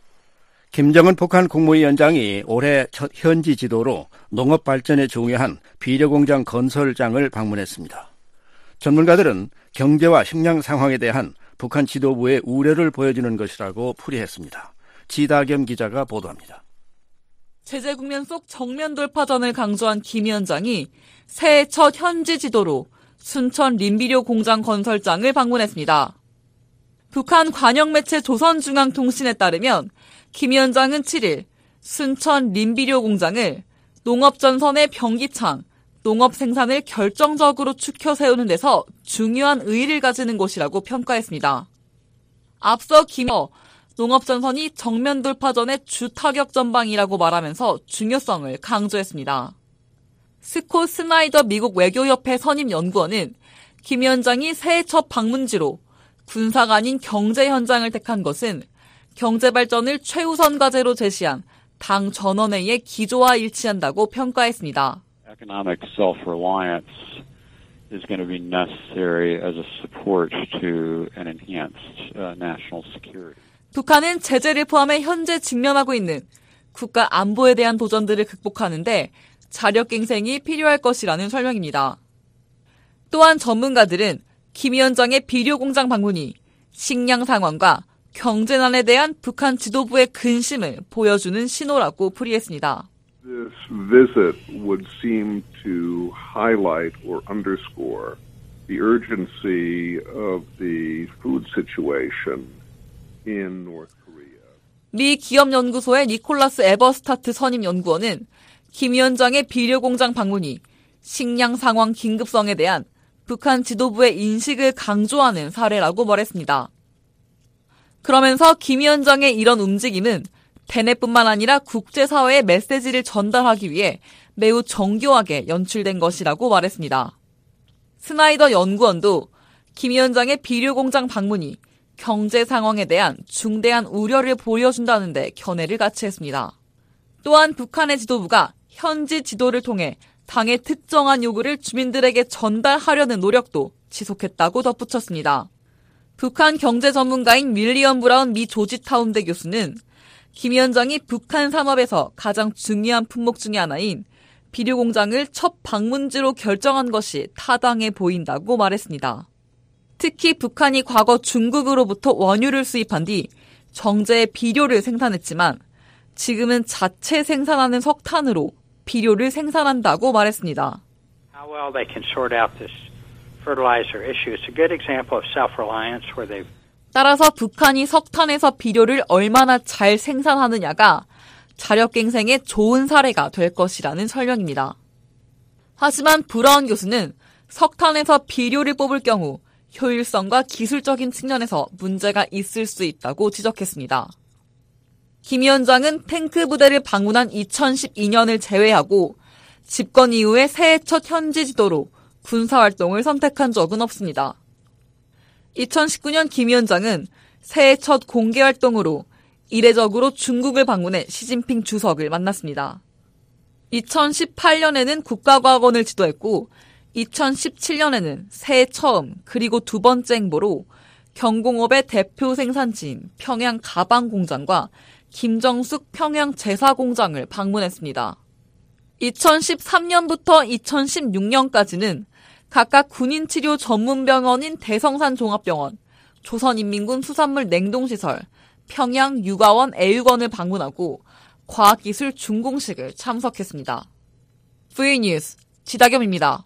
S5: 김정은 북한 국무위원장이 올해 첫 현지 지도로 농업 발전에 중요한 비료공장 건설장을 방문했습니다. 전문가들은 경제와 식량 상황에 대한 북한 지도부의 우려를 보여주는 것이라고 풀이했습니다. 지다겸 기자가 보도합니다.
S23: 제재 국면 속 정면 돌파전을 강조한 김 위원장이 새해 첫 현지 지도로 순천 림비료 공장 건설장을 방문했습니다. 북한 관영 매체 조선중앙통신에 따르면 김 위원장은 칠일 순천 림비료 공장을 농업전선의 병기창, 농업 생산을 결정적으로 추켜 세우는 데서 중요한 의의를 가지는 곳이라고 평가했습니다. 앞서 김 농업전선이 정면 돌파전의 주타격 전방이라고 말하면서 중요성을 강조했습니다. 스콧 스나이더 미국 외교협회 선임 연구원은 김 위원장이 새해 첫 방문지로 군사가 아닌 경제 현장을 택한 것은 경제 발전을 최우선 과제로 제시한 당 전원회의의 기조와 일치한다고 평가했습니다.
S22: Economic self-reliance is going to be necessary as a support to an enhanced uh, national security.
S23: 북한은 제재를 포함해 현재 직면하고 있는 국가 안보에 대한 도전들을 극복하는데 자력갱생이 필요할 것이라는 설명입니다. 또한 전문가들은 김 위원장의 비료공장 방문이 식량 상황과 경제난에 대한 북한 지도부의 근심을 보여주는 신호라고 풀이했습니다.
S1: This visit would seem to highlight or underscore the urgency of the food situation in North Korea.
S23: 미 기업연구소의 니콜라스 에버스타트 선임 연구원은 김 위원장의 비료공장 방문이 식량 상황 긴급성에 대한 북한 지도부의 인식을 강조하는 사례라고 말했습니다. 그러면서 김 위원장의 이런 움직임은 대내뿐만 아니라 국제사회에 메시지를 전달하기 위해 매우 정교하게 연출된 것이라고 말했습니다. 스나이더 연구원도 김 위원장의 비료공장 방문이 경제 상황에 대한 중대한 우려를 보여준다는 데 견해를 같이 했습니다. 또한 북한의 지도부가 현지 지도를 통해 당의 특정한 요구를 주민들에게 전달하려는 노력도 지속했다고 덧붙였습니다. 북한 경제 전문가인 윌리엄 브라운 미 조지타운대 교수는 김 위원장이 북한 산업에서 가장 중요한 품목 중의 하나인 비료 공장을 첫 방문지로 결정한 것이 타당해 보인다고 말했습니다. 특히 북한이 과거 중국으로부터 원유를 수입한 뒤 정제의 비료를 생산했지만 지금은 자체 생산하는 석탄으로 비료를 생산한다고 말했습니다.
S2: How well they can sort out this fertilizer issue. It's a good example of self-reliance where they've
S23: 따라서 북한이 석탄에서 비료를 얼마나 잘 생산하느냐가 자력갱생의 좋은 사례가 될 것이라는 설명입니다. 하지만 브라운 교수는 석탄에서 비료를 뽑을 경우 효율성과 기술적인 측면에서 문제가 있을 수 있다고 지적했습니다. 김 위원장은 탱크 부대를 방문한 이천십이 년을 제외하고 집권 이후에 새해 첫 현지 지도로 군사활동을 선택한 적은 없습니다. 이천십구 년 김 위원장은 새해 첫 공개활동으로 이례적으로 중국을 방문해 시진핑 주석을 만났습니다. 이천십팔 년에는 국가과학원을 지도했고 이천십칠 년에는 새해 처음 그리고 두 번째 행보로 경공업의 대표 생산지인 평양 가방공장과 김정숙 평양 제사공장을 방문했습니다. 이천십삼 년부터 이천십육 년까지는 각각 군인치료 전문병원인 대성산 종합병원, 조선인민군 수산물 냉동시설, 평양 육아원 애육원을 방문하고 과학기술 준공식을 참석했습니다. 브이오에이 뉴스 지다겸입니다.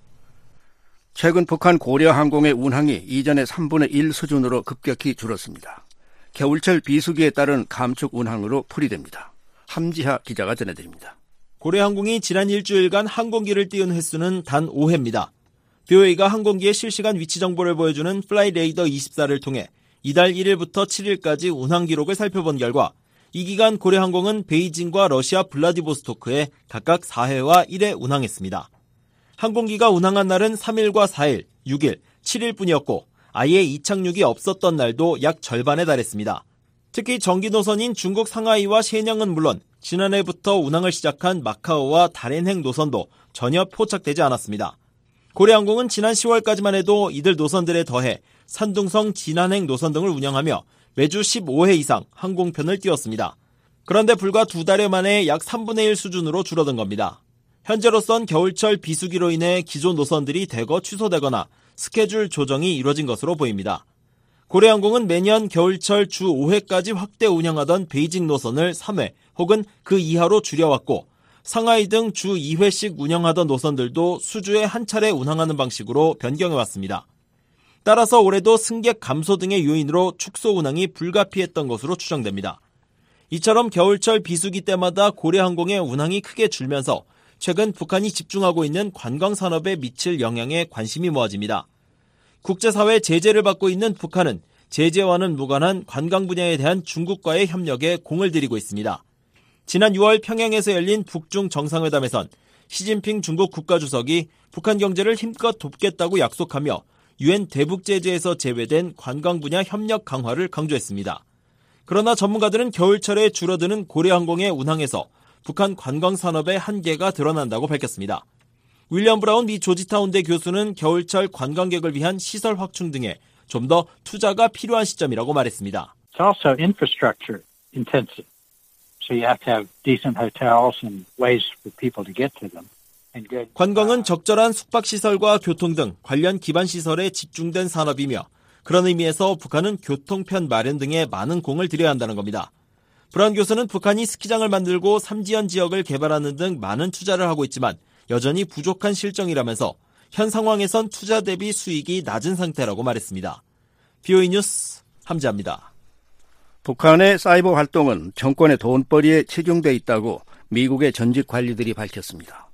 S5: 최근 북한 고려항공의 운항이 이전의 삼분의 일 수준으로 급격히 줄었습니다. 겨울철 비수기에 따른 감축 운항으로 풀이됩니다. 함지하 기자가 전해드립니다.
S4: 고려항공이 지난 일주일간 항공기를 띄운 횟수는 단 오 회입니다. 비오에이가 항공기의 실시간 위치 정보를 보여주는 플라이레이더 이십사를 통해 이달 일 일부터 칠 일까지 운항 기록을 살펴본 결과 이 기간 고려항공은 베이징과 러시아 블라디보스토크에 각각 사 회와 일 회 운항했습니다. 항공기가 운항한 날은 삼 일과 사 일, 육 일, 칠 일뿐이었고 아예 이착륙이 없었던 날도 약 절반에 달했습니다. 특히 정기 노선인 중국 상하이와 셰녽은 물론 지난해부터 운항을 시작한 마카오와 다롄행 노선도 전혀 포착되지 않았습니다. 고려항공은 지난 시월까지만 해도 이들 노선들에 더해 산둥성 진안행 노선 등을 운영하며 매주 십오 회 이상 항공편을 띄웠습니다. 그런데 불과 두 달여 만에 약 삼분의 일 수준으로 줄어든 겁니다. 현재로선 겨울철 비수기로 인해 기존 노선들이 대거 취소되거나 스케줄 조정이 이뤄진 것으로 보입니다. 고려항공은 매년 겨울철 주 오 회까지 확대 운영하던 베이징 노선을 삼 회 혹은 그 이하로 줄여왔고 상하이 등 주 이 회씩 운영하던 노선들도 수주에 한 차례 운항하는 방식으로 변경해왔습니다. 따라서 올해도 승객 감소 등의 요인으로 축소 운항이 불가피했던 것으로 추정됩니다. 이처럼 겨울철 비수기 때마다 고려항공의 운항이 크게 줄면서 최근 북한이 집중하고 있는 관광산업에 미칠 영향에 관심이 모아집니다. 국제사회 제재를 받고 있는 북한은 제재와는 무관한 관광 분야에 대한 중국과의 협력에 공을 들이고 있습니다. 지난 유월 평양에서 열린 북중 정상회담에선 시진핑 중국 국가주석이 북한 경제를 힘껏 돕겠다고 약속하며 유엔 대북 제재에서 제외된 관광 분야 협력 강화를 강조했습니다. 그러나 전문가들은 겨울철에 줄어드는 고려항공의 운항에서 북한 관광산업의 한계가 드러난다고 밝혔습니다. 윌리엄 브라운 미 조지타운대 교수는 겨울철 관광객을 위한 시설 확충 등에 좀 더 투자가 필요한 시점이라고 말했습니다.
S6: It's also infrastructure intensive. So you have to have decent hotels and ways for people to get to them.
S4: 관광은 적절한 숙박시설과 교통 등 관련 기반시설에 집중된 산업이며 그런 의미에서 북한은 교통편 마련 등에 많은 공을 들여야 한다는 겁니다. 브라운 교수는 북한이 스키장을 만들고 삼지연 지역을 개발하는 등 많은 투자를 하고 있지만 여전히 부족한 실정이라면서 현 상황에선 투자 대비 수익이 낮은 상태라고 말했습니다. 비오에이 뉴스 함지아입니다.
S5: 북한의 사이버 활동은 정권의 돈벌이에 치중돼 있다고 미국의 전직 관리들이 밝혔습니다.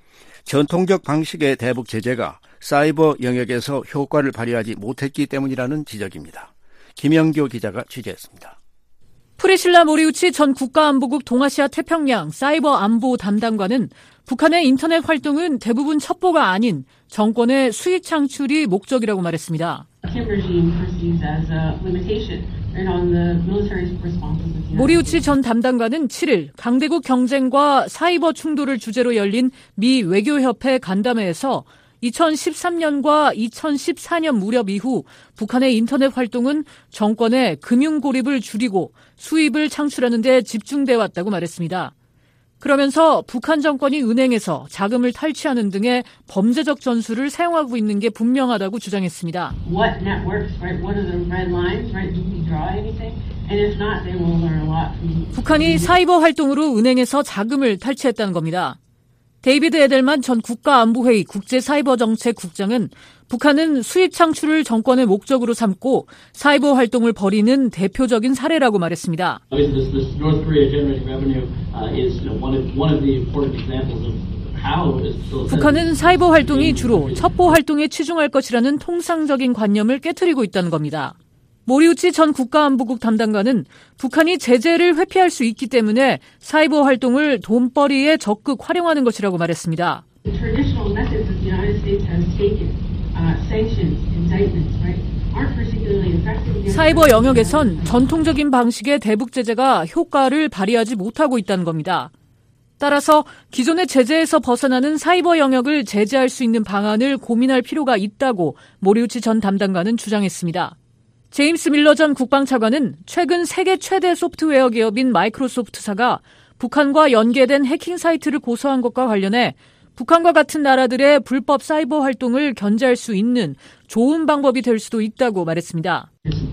S5: 전통적 방식의 대북 제재가 사이버 영역에서 효과를 발휘하지 못했기 때문이라는 지적입니다. 김영교 기자가 취재했습니다.
S7: 프리실라 모리우치 전 국가안보국 동아시아 태평양 사이버 안보 담당관은 북한의 인터넷 활동은 대부분 첩보가 아닌 정권의 수익 창출이 목적이라고 말했습니다. 모리우치 전 담당관은 칠 일 강대국 경쟁과 사이버 충돌을 주제로 열린 미 외교협회 간담회에서 이천십삼 년과 이천십사 년 무렵 이후 북한의 인터넷 활동은 정권의 금융 고립을 줄이고 수입을 창출하는 데 집중돼 왔다고 말했습니다. 그러면서 북한 정권이 은행에서 자금을 탈취하는 등의 범죄적 전술을 사용하고 있는 게 분명하다고 주장했습니다.
S9: What networks, right? What are the red lines, right? Did we draw anything? And if not, they will learn a lot from
S7: 북한이 사이버 활동으로 은행에서 자금을 탈취했다는 겁니다. 데이비드 에델만 전 국가안보회의 국제사이버정책국장은 북한은 수익 창출을 정권의 목적으로 삼고 사이버 활동을 벌이는 대표적인 사례라고 말했습니다. 북한은 사이버 활동이 주로 첩보 활동에 치중할 것이라는 통상적인 관념을 깨트리고 있다는 겁니다. 모리우치 전 국가안보국 담당관은 북한이 제재를 회피할 수 있기 때문에 사이버 활동을 돈벌이에 적극 활용하는 것이라고 말했습니다. 사이버 영역에선 전통적인 방식의 대북 제재가 효과를 발휘하지 못하고 있다는 겁니다. 따라서 기존의 제재에서 벗어나는 사이버 영역을 제재할 수 있는 방안을 고민할 필요가 있다고 모리우치 전 담당관은 주장했습니다. 제임스 밀러 전 국방차관은 최근 세계 최대 소프트웨어 기업인 마이크로소프트사가 북한과 연계된 해킹 사이트를 고소한 것과 관련해 북한과 같은 나라들의 불법 사이버 활동을 견제할 수 있는 좋은 방법이 될 수도 있다고 말했습니다.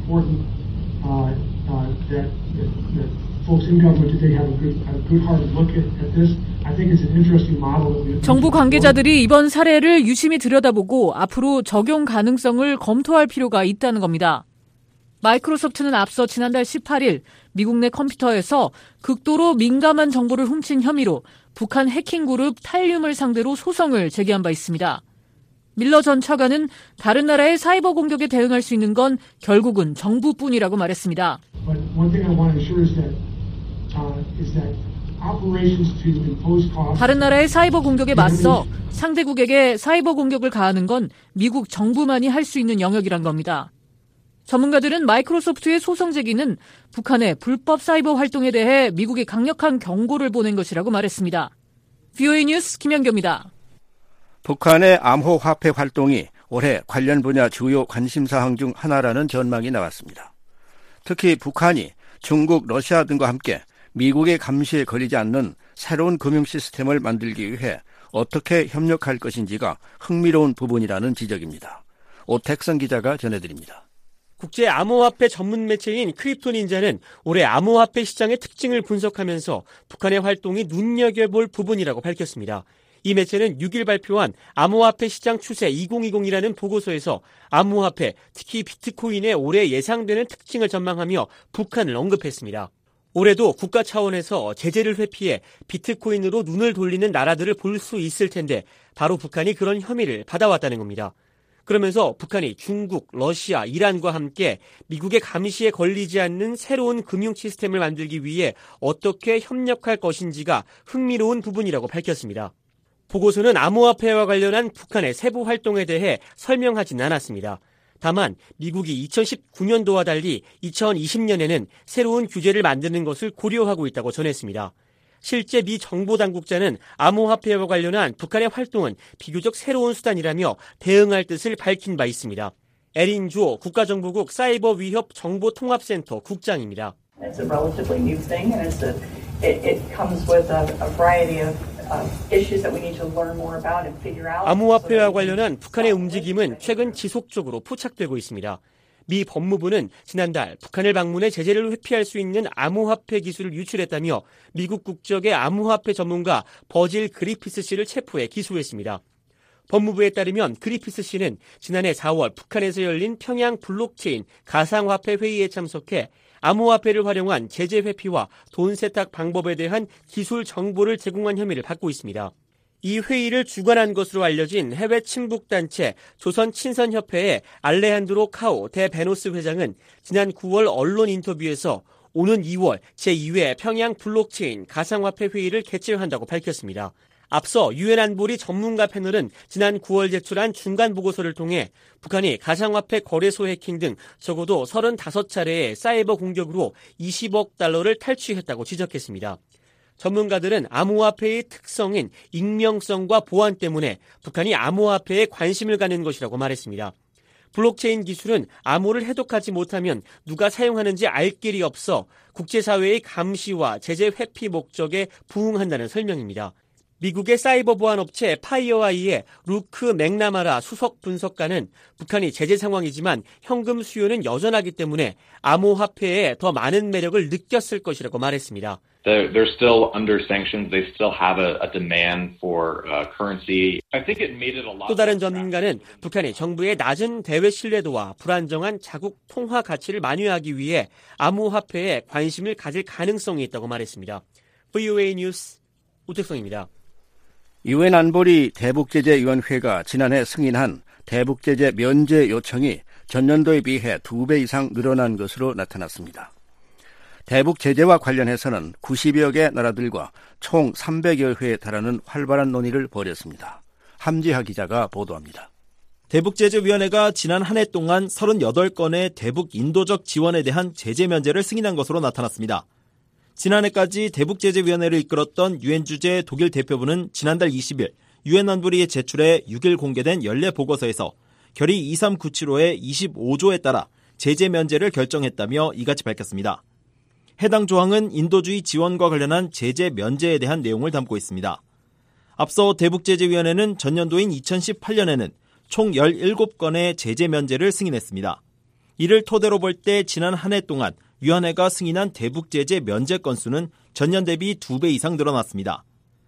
S7: 정부 관계자들이 이번 사례를 유심히 들여다보고 앞으로 적용 가능성을 검토할 필요가 있다는 겁니다. 마이크로소프트는 앞서 지난달 십팔 일 미국 내 컴퓨터에서 극도로 민감한 정보를 훔친 혐의로 북한 해킹 그룹 탈륨을 상대로 소송을 제기한 바 있습니다. 밀러 전 차관은 다른 나라의 사이버 공격에 대응할 수 있는 건 결국은 정부뿐이라고 말했습니다. 다른 나라의 사이버 공격에 맞서 상대국에게 사이버 공격을 가하는 건 미국 정부만이 할 수 있는 영역이란 겁니다. 전문가들은 마이크로소프트의 소송 제기는 북한의 불법 사이버 활동에 대해 미국이 강력한 경고를 보낸 것이라고 말했습니다. 브이오에이 뉴스 김연경입니다.
S5: 북한의 암호화폐 활동이 올해 관련 분야 주요 관심사항 중 하나라는 전망이 나왔습니다. 특히 북한이 중국, 러시아 등과 함께 미국의 감시에 걸리지 않는 새로운 금융 시스템을 만들기 위해 어떻게 협력할 것인지가 흥미로운 부분이라는 지적입니다. 오택성 기자가 전해드립니다.
S10: 국제 암호화폐 전문 매체인 크립토닌자는 올해 암호화폐 시장의 특징을 분석하면서 북한의 활동이 눈여겨볼 부분이라고 밝혔습니다. 이 매체는 육 일 발표한 암호화폐 시장 추세 이천이십이라는 보고서에서 암호화폐, 특히 비트코인의 올해 예상되는 특징을 전망하며 북한을 언급했습니다. 올해도 국가 차원에서 제재를 회피해 비트코인으로 눈을 돌리는 나라들을 볼 수 있을 텐데 바로 북한이 그런 혐의를 받아왔다는 겁니다. 그러면서 북한이 중국, 러시아, 이란과 함께 미국의 감시에 걸리지 않는 새로운 금융 시스템을 만들기 위해 어떻게 협력할 것인지가 흥미로운 부분이라고 밝혔습니다. 보고서는 암호화폐와 관련한 북한의 세부 활동에 대해 설명하진 않았습니다. 다만 미국이 이천십구 년도와 달리 이천이십 년에는 새로운 규제를 만드는 것을 고려하고 있다고 전했습니다. 실제 미 정보당국자는 암호화폐와 관련한 북한의 활동은 비교적 새로운 수단이라며 대응할 뜻을 밝힌 바 있습니다. 에린 주오 국가정보국 사이버 위협 정보통합센터 국장입니다.
S11: It's a relatively new thing, and it's a, it, it comes with a, a variety of uh, issues that we need to learn more about and figure out.
S10: 암호화폐와 관련한 북한의 움직임은 최근 지속적으로 포착되고 있습니다. 미 법무부는 지난달 북한을 방문해 제재를 회피할 수 있는 암호화폐 기술을 유출했다며 미국 국적의 암호화폐 전문가 버질 그리피스 씨를 체포해 기소했습니다. 법무부에 따르면 그리피스 씨는 지난해 사월 북한에서 열린 평양 블록체인 가상화폐 회의에 참석해 암호화폐를 활용한 제재 회피와 돈 세탁 방법에 대한 기술 정보를 제공한 혐의를 받고 있습니다. 이 회의를 주관한 것으로 알려진 해외 친북단체 조선친선협회의 알레한드로 카오 데 베노스 회장은 지난 구월 언론 인터뷰에서 오는 이월 제이 회 평양 블록체인 가상화폐 회의를 개최한다고 밝혔습니다. 앞서 유엔 안보리 전문가 패널은 지난 구월 제출한 중간 보고서를 통해 북한이 가상화폐 거래소 해킹 등 적어도 서른다섯 차례의 사이버 공격으로 이십억 달러를 탈취했다고 지적했습니다. 전문가들은 암호화폐의 특성인 익명성과 보안 때문에 북한이 암호화폐에 관심을 갖는 것이라고 말했습니다. 블록체인 기술은 암호를 해독하지 못하면 누가 사용하는지 알 길이 없어 국제사회의 감시와 제재 회피 목적에 부응한다는 설명입니다. 미국의 사이버 보안 업체 파이어아이의 루크 맥나마라 수석 분석가는 북한이 제재 상황이지만 현금 수요는 여전하기 때문에 암호화폐에 더 많은 매력을 느꼈을 것이라고 말했습니다.
S8: They're, they're still under sanctions. They still have a, a demand for uh, currency. I think it made it a lot.
S10: 또 다른 전문가는 북한이 정부의 낮은 대외 신뢰도와 불안정한 자국 통화 가치를 만회하기 위해 암호화폐에 관심을 가질 가능성이 있다고 말했습니다. 브이오에이 뉴스 우택성입니다.
S5: 유엔 안보리 대북제재위원회가 지난해 승인한 대북제재 면제 요청이 전년도에 비해 두 배 이상 늘어난 것으로 나타났습니다. 대북 제재와 관련해서는 구십여 개 나라들과 총 삼백여 회에 달하는 활발한 논의를 벌였습니다. 함지하 기자가 보도합니다.
S4: 대북제재위원회가 지난 한 해 동안 서른여덟 건의 대북 인도적 지원에 대한 제재 면제를 승인한 것으로 나타났습니다. 지난해까지 대북제재위원회를 이끌었던 유엔 주재 독일 대표부는 지난달 이십 일 유엔 안보리에 제출해 육 일 공개된 연례 보고서에서 결의 이삼구칠오의 이십오조에 따라 제재 면제를 결정했다며 이같이 밝혔습니다. 해당 조항은 인도주의 지원과 관련한 제재 면제에 대한 내용을 담고 있습니다. 앞서 대북제재위원회는 전년도인 이천십팔 년에는 총 열일곱 건의 제재 면제를 승인했습니다. 이를 토대로 볼 때 지난 한 해 동안 위원회가 승인한 대북제재 면제 건수는 전년 대비 두 배 이상 늘어났습니다.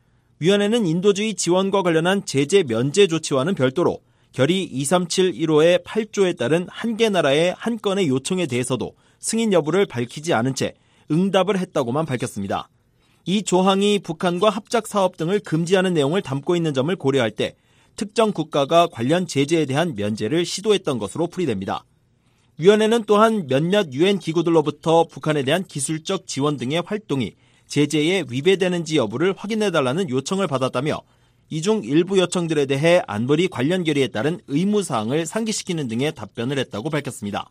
S4: 위원회는 인도주의 지원과 관련한 제재 면제 조치와는 별도로 결의 이삼칠일오의 팔조에 따른 한 개 나라의 한 건의 요청에 대해서도 승인 여부를 밝히지 않은 채 응답을 했다고만 밝혔습니다. 이 조항이 북한과 합작 사업 등을 금지하는 내용을 담고 있는 점을 고려할 때 특정 국가가 관련 제재에 대한 면제를 시도했던 것으로 풀이됩니다. 위원회는 또한 몇몇 유엔 기구들로부터 북한에 대한 기술적 지원 등의 활동이 제재에 위배되는지 여부를 확인해달라는 요청을 받았다며 이 중 일부 요청들에 대해 안보리 관련 결의에 따른 의무사항을 상기시키는 등의 답변을 했다고 밝혔습니다.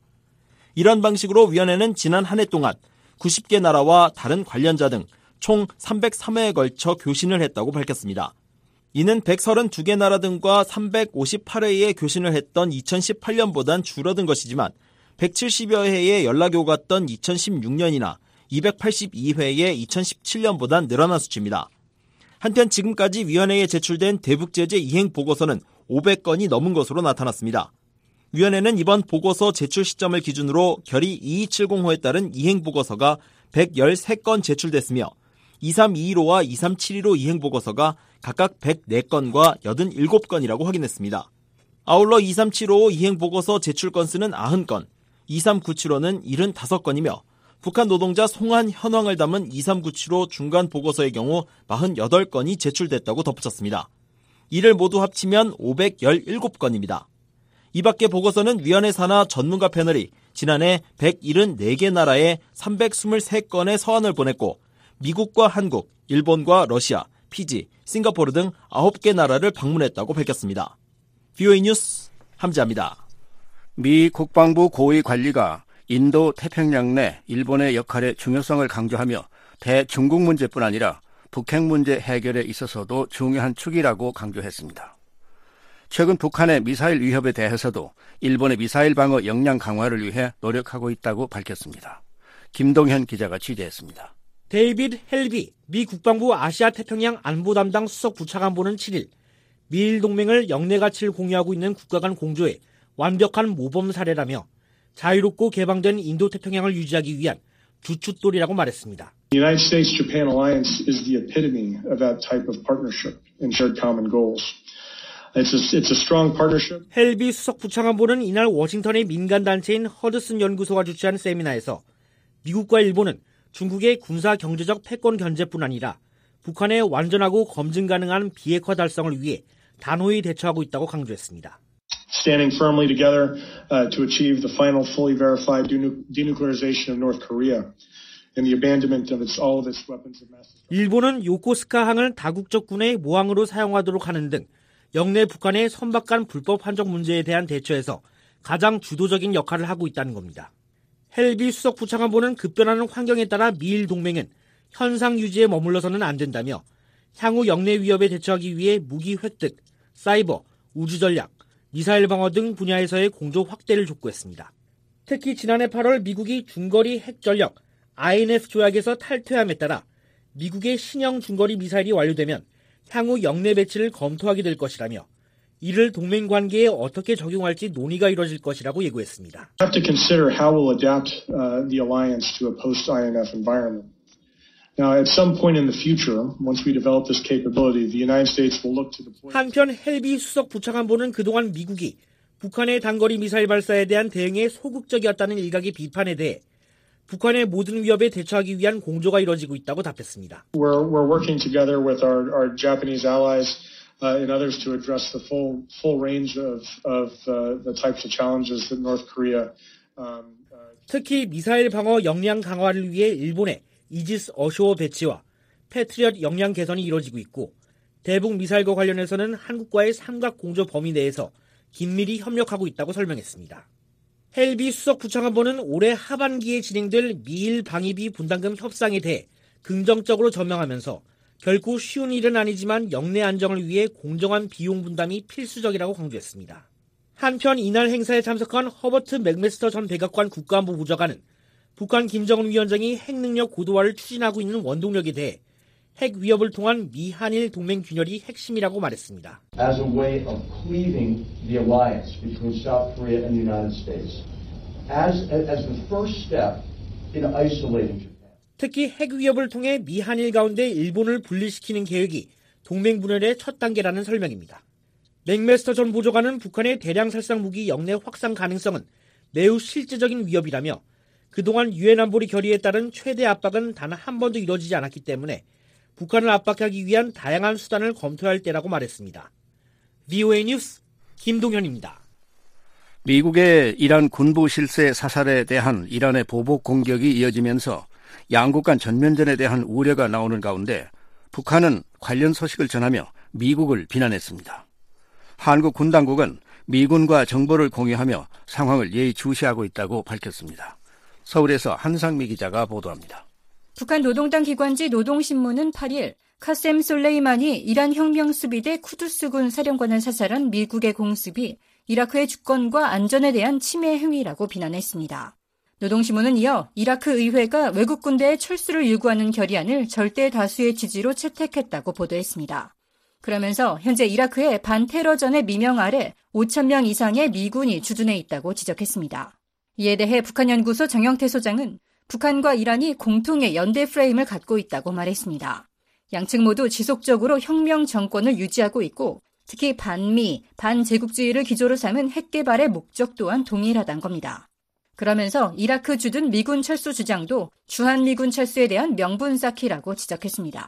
S4: 이런 방식으로 위원회는 지난 한 해 동안 구십 개 나라와 다른 관련자 등 총 삼백삼 회에 걸쳐 교신을 했다고 밝혔습니다. 이는 백삼십이 개 나라 등과 삼백오십팔 회의 교신을 했던 이천십팔 년보단 줄어든 것이지만 백칠십여 회에 연락이 오갔던 이천십육 년이나 이백팔십이 회의 이천십칠 년보단 늘어난 수치입니다. 한편 지금까지 위원회에 제출된 대북제재 이행 보고서는 오백 건이 넘은 것으로 나타났습니다. 위원회는 이번 보고서 제출 시점을 기준으로 결의 이이칠공호에 따른 이행 보고서가 백십삼 건 제출됐으며 이삼이일오와 이삼칠일오 이행 보고서가 각각 백사 건과 팔십칠 건이라고 확인했습니다. 아울러 이삼칠오 이행 보고서 제출 건수는 구십 건, 이삼구칠오는 칠십오 건이며 북한 노동자 송환 현황을 담은 이삼구칠오 중간 보고서의 경우 사십팔 건이 제출됐다고 덧붙였습니다. 이를 모두 합치면 오백십칠 건입니다. 이 밖에 보고서는 위원회 산하 전문가 패널이 지난해 백칠십사 개 나라에 삼백이십삼 건의 서한을 보냈고 미국과 한국, 일본과 러시아, 피지, 싱가포르 등 아홉 개 나라를 방문했다고 밝혔습니다. 브이오에이 뉴스 함지아입니다.
S5: 미 국방부 고위 관리가 인도 태평양 내 일본의 역할의 중요성을 강조하며 대중국 문제뿐 아니라 북핵 문제 해결에 있어서도 중요한 축이라고 강조했습니다. 최근 북한의 미사일 위협에 대해서도 일본의 미사일 방어 역량 강화를 위해 노력하고 있다고 밝혔습니다. 김동현 기자가 취재했습니다.
S12: 데이비드 헬비 미 국방부 아시아 태평양 안보 담당 수석 부차관보는 칠 일 미일 동맹을 영내 가치를 공유하고 있는 국가 간 공조의 완벽한 모범 사례라며 자유롭고 개방된 인도 태평양을 유지하기 위한 주춧돌이라고 말했습니다.
S14: The United States-Japan alliance is the epitome of that type of partnership and shared common goals. It's a, it's a strong partnership.
S12: 헬비 수석 부차관보는 이날 워싱턴의 민간단체인 허드슨 연구소가 주최한 세미나에서 미국과 일본은 중국의 군사 경제적 패권 견제뿐 아니라 북한의 완전하고 검증 가능한 비핵화 달성을 위해 단호히 대처하고 있다고 강조했습니다.
S14: Standing firmly together uh, to achieve the final fully verified denuclearization of North Korea and the abandonment of its, all of its weapons of mass destruction.
S12: 일본은 요코스카항을 다국적 군의 모항으로 사용하도록 하는 등 영내 북한의 선박 간 불법 환적 문제에 대한 대처에서 가장 주도적인 역할을 하고 있다는 겁니다. 헬비 수석 부차관보는 급변하는 환경에 따라 미일 동맹은 현상 유지에 머물러서는 안 된다며 향후 영내 위협에 대처하기 위해 무기 획득, 사이버, 우주전략, 미사일 방어 등 분야에서의 공조 확대를 촉구했습니다. 특히 지난해 팔월 미국이 중거리 핵전력 아이엔에프 조약에서 탈퇴함에 따라 미국의 신형 중거리 미사일이 완료되면 향후 영내 배치를 검토하게 될 것이라며 이를 동맹 관계에 어떻게 적용할지 논의가 이뤄질 것이라고 예고했습니다.
S14: We have to consider how we'll adapt uh, the alliance to a post-아이 엔 에프 environment. Now, at some point in the future, once we develop this capability, the United States will look to deploy.
S12: 한편 헬비 수석 부차관보는 그동안 미국이 북한의 단거리 미사일 발사에 대한 대응에 소극적이었다는 일각의 비판에 대해 북한의 모든 위협에 대처하기 위한 공조가 이뤄지고 있다고 답했습니다.
S14: We're, we're working together with our, our Japanese allies uh, and others to address the full full range of, of uh, the types of challenges that North Korea. Um, uh,
S12: 특히 미사일 방어 역량 강화를 위해 일본의 이지스 어쇼어 배치와 패트리엇 역량 개선이 이뤄지고 있고 대북 미사일과 관련해서는 한국과의 삼각 공조 범위 내에서 긴밀히 협력하고 있다고 설명했습니다. 헬비 수석 부차관보는 올해 하반기에 진행될 미일 방위비 분담금 협상에 대해 긍정적으로 전망하면서 결코 쉬운 일은 아니지만 영내 안정을 위해 공정한 비용 분담이 필수적이라고 강조했습니다. 한편 이날 행사에 참석한 허버트 맥메스터 전 백악관 국가안보 부장관은 북한 김정은 위원장이 핵능력 고도화를 추진하고 있는 원동력에 대해 핵 위협을 통한 미한일 동맹 균열이 핵심이라고 말했습니다.
S13: As a way of cleaving the alliance between South Korea and the United States, as as the first step in isolating Japan.
S12: 특히 핵 위협을 통해 미한일 가운데 일본을 분리시키는 계획이 동맹 분열의 첫 단계라는 설명입니다. 맥메스터 전 보좌관은 북한의 대량 살상 무기 영내 확산 가능성은 매우 실제적인 위협이라며 그동안 유엔 안보리 결의에 따른 최대 압박은 단 한 번도 이뤄지지 않았기 때문에 북한을 압박하기 위한 다양한 수단을 검토할 때라고 말했습니다. 브이오에이 뉴스 김동현입니다.
S5: 미국의 이란 군부 실세 사살에 대한 이란의 보복 공격이 이어지면서 양국 간 전면전에 대한 우려가 나오는 가운데 북한은 관련 소식을 전하며 미국을 비난했습니다. 한국 군 당국은 미군과 정보를 공유하며 상황을 예의주시하고 있다고 밝혔습니다. 서울에서 한상미 기자가 보도합니다.
S15: 북한 노동당 기관지 노동신문은 팔일 카셈 솔레이만이 이란 혁명수비대 쿠두스군 사령관을 사살한 미국의 공습이 이라크의 주권과 안전에 대한 침해 행위라고 비난했습니다. 노동신문은 이어 이라크 의회가 외국 군대의 철수를 요구하는 결의안을 절대 다수의 지지로 채택했다고 보도했습니다. 그러면서 현재 이라크의 반테러전의 미명 아래 오천 명 이상의 미군이 주둔해 있다고 지적했습니다. 이에 대해 북한연구소 정영태 소장은 북한과 이란이 공통의 연대 프레임을 갖고 있다고 말했습니다. 양측 모두 지속적으로 혁명 정권을 유지하고 있고 특히 반미, 반제국주의를 기조로 삼은 핵 개발의 목적 또한 동일하다는 겁니다. 그러면서 이라크 주둔 미군 철수 주장도 주한미군 철수에 대한 명분 쌓기라고 지적했습니다.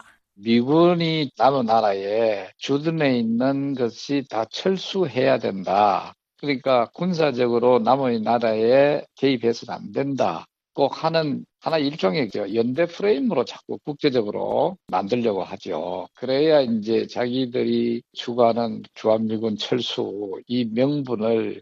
S17: 미군이 남은 나라에 주둔해 있는 것이 다 철수해야 된다. 그러니까 군사적으로 남의 나라에 개입해서는 안 된다. 꼭 하는 하나 일종의 연대 프레임으로 자꾸 국제적으로 만들려고 하죠. 그래야 이제 자기들이 추구하는 주한미군 철수 이 명분을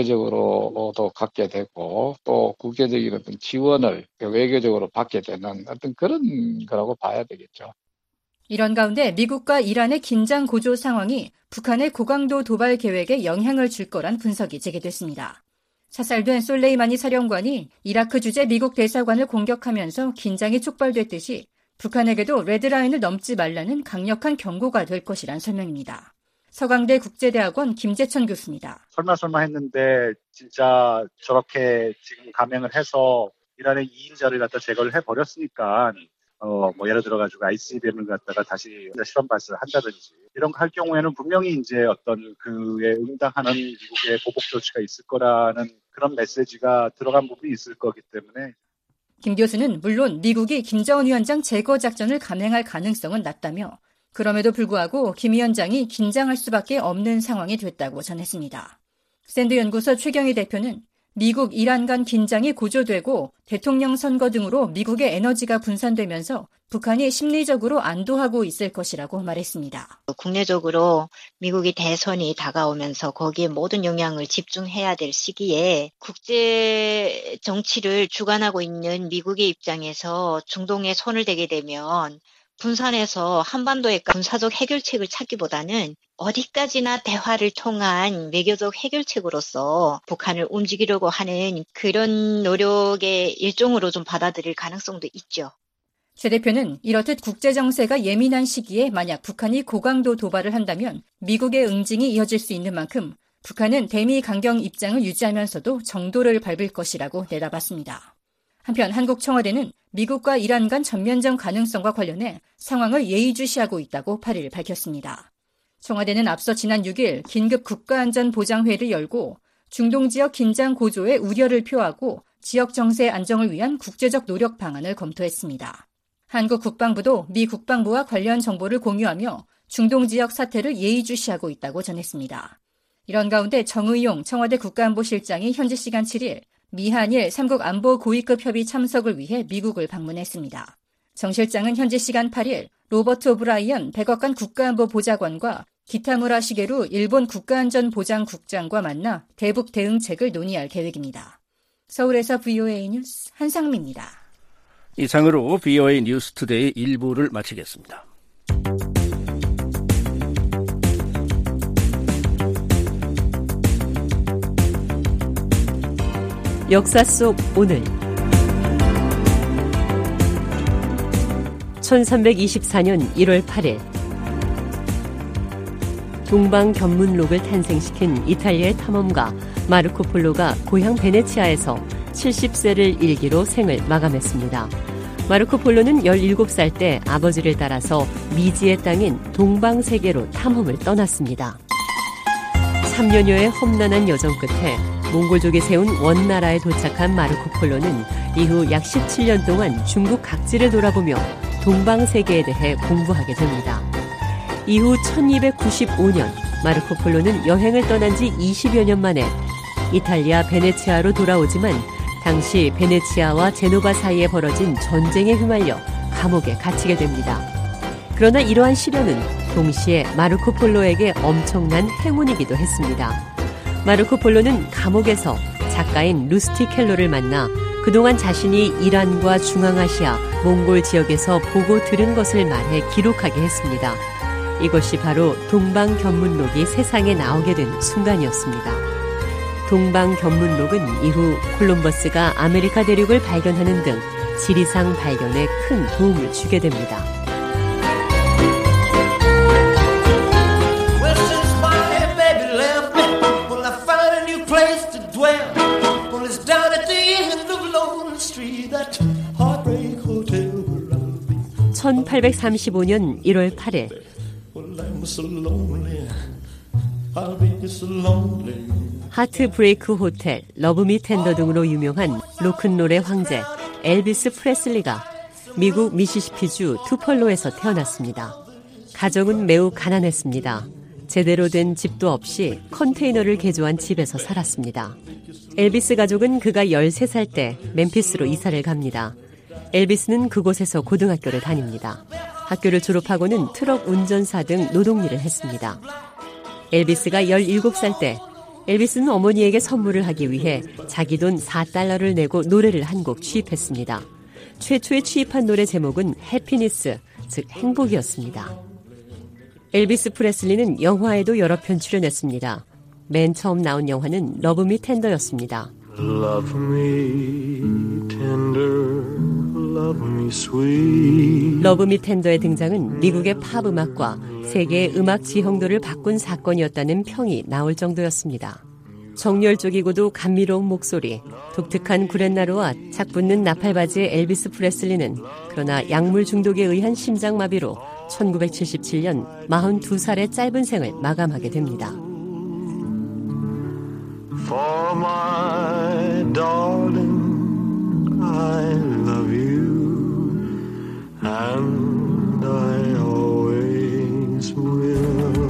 S17: 국제적으로도 갖게 되고 또 국제적인 어떤 지원을 외교적으로 받게 되는 어떤 그런 거라고 봐야 되겠죠.
S15: 이런 가운데 미국과 이란의 긴장 고조 상황이 북한의 고강도 도발 계획에 영향을 줄 거란 분석이 제기됐습니다. 사살된 솔레이마니 사령관이 이라크 주재 미국 대사관을 공격하면서 긴장이 촉발됐듯이 북한에게도 레드라인을 넘지 말라는 강력한 경고가 될 것이란 설명입니다. 서강대 국제대학원 김재천 교수입니다.
S24: 설마 설마 했는데 진짜 저렇게 지금 감행을 해서 이란의 이 인자를 갖다 제거를 해버렸으니까 어, 뭐 예를 들어가지고 아이씨비엠을 갖다가 다시 실험 발사를 한다든지 이런 거 할 경우에는 분명히 이제 어떤 그에 응당하는 미국의 보복 조치가 있을 거라는 그런 메시지가 들어간 부분이 있을 거기 때문에.
S15: 김 교수는 물론 미국이 김정은 위원장 제거 작전을 감행할 가능성은 낮다며 그럼에도 불구하고 김 위원장이 긴장할 수밖에 없는 상황이 됐다고 전했습니다. 샌드 연구소 최경희 대표는 미국, 이란 간 긴장이 고조되고 대통령 선거 등으로 미국의 에너지가 분산되면서 북한이 심리적으로 안도하고 있을 것이라고 말했습니다.
S16: 국내적으로 미국이 대선이 다가오면서 거기에 모든 영향을 집중해야 될 시기에 국제 정치를 주관하고 있는 미국의 입장에서 중동에 손을 대게 되면 분산해서 한반도의 군사적 해결책을 찾기보다는 어디까지나 대화를 통한 외교적 해결책으로서 북한을 움직이려고 하는 그런 노력의 일종으로 좀 받아들일 가능성도 있죠.
S15: 제 대표는 이렇듯 국제정세가 예민한 시기에 만약 북한이 고강도 도발을 한다면 미국의 응징이 이어질 수 있는 만큼 북한은 대미 강경 입장을 유지하면서도 정도를 밟을 것이라고 내다봤습니다. 한편 한국 청와대는 미국과 이란 간 전면전 가능성과 관련해 상황을 예의주시하고 있다고 팔 일 밝혔습니다. 청와대는 앞서 지난 육 일 긴급 국가안전보장회의를 열고 중동 지역 긴장 고조에 우려를 표하고 지역 정세 안정을 위한 국제적 노력 방안을 검토했습니다. 한국 국방부도 미 국방부와 관련 정보를 공유하며 중동 지역 사태를 예의주시하고 있다고 전했습니다. 이런 가운데 정의용 청와대 국가안보실장이 현지 시간 칠 일 미한일 삼국 안보 고위급 협의 참석을 위해 미국을 방문했습니다. 정 실장은 현지 시간 팔 일 로버트 오브라이언 백악관 국가안보보좌관과 기타무라 시게루 일본 국가안전보장국장과 만나 대북 대응책을 논의할 계획입니다. 서울에서 브이오에이 뉴스 한상미입니다.
S5: 이상으로 브이오에이 뉴스투데이 일 부를 마치겠습니다.
S18: 역사 속 오늘 천삼백이십사 년 일월 팔 일 동방견문록을 탄생시킨 이탈리아의 탐험가 마르코 폴로가 고향 베네치아에서 칠십 세를 일기로 생을 마감했습니다. 마르코 폴로는 열일곱 살 때 아버지를 따라서 미지의 땅인 동방세계로 탐험을 떠났습니다. 삼 년여의 험난한 여정 끝에 몽골족이 세운 원나라에 도착한 마르코 폴로는 이후 약 십칠 년 동안 중국 각지를 돌아보며 동방세계에 대해 공부하게 됩니다. 이후 천이백구십오 년 마르코 폴로는 여행을 떠난 지 이십여 년 만에 이탈리아 베네치아로 돌아오지만 당시 베네치아와 제노바 사이에 벌어진 전쟁에 휘말려 감옥에 갇히게 됩니다. 그러나 이러한 시련은 동시에 마르코 폴로에게 엄청난 행운이기도 했습니다. 마르코 폴로는 감옥에서 작가인 루스티 켈로를 만나 그동안 자신이 이란과 중앙아시아, 몽골 지역에서 보고 들은 것을 말해 기록하게 했습니다. 이것이 바로 동방견문록이 세상에 나오게 된 순간이었습니다. 동방견문록은 이후 콜럼버스가 아메리카 대륙을 발견하는 등 지리상 발견에 큰 도움을 주게 됩니다. 천팔백삼십오 년 일월 팔 일 하트 브레이크 호텔, 러브 미 텐더 등으로 유명한 로큰롤의 황제 엘비스 프레슬리가 미국 미시시피주 투펄로에서 태어났습니다. 가정은 매우 가난했습니다. 제대로 된 집도 없이 컨테이너를 개조한 집에서 살았습니다. 엘비스 가족은 그가 열세 살 때 멤피스로 이사를 갑니다. 엘비스는 그곳에서 고등학교를 다닙니다. 학교를 졸업하고는 트럭 운전사 등 노동일을 했습니다. 엘비스가 열일곱 살 때 엘비스는 어머니에게 선물을 하기 위해 자기 돈 사 달러를 내고 노래를 한 곡 취입했습니다. 최초에 취입한 노래 제목은 해피니스, 즉 행복이었습니다. 엘비스 프레슬리는 영화에도 여러 편 출연했습니다. 맨 처음 나온 영화는 러브 미 텐더였습니다. Love me tender, love me sweet. 러브 미 텐더의 등장은 미국의 팝 음악과 세계의 음악 지형도를 바꾼 사건이었다는 평이 나올 정도였습니다. 정열적이고도 감미로운 목소리, 독특한 구렛나루와 착 붙는 나팔바지의 엘비스 프레슬리는 그러나 약물 중독에 의한 심장마비로 천구백칠십칠 년 마흔두 살의 짧은 생을 마감하게 됩니다. For my darling, I love you, and I always will.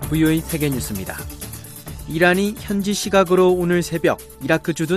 S3: 브이오에이 세계뉴스입니다. 이란이 현지 시각으로 오늘 새벽 이라크 주둔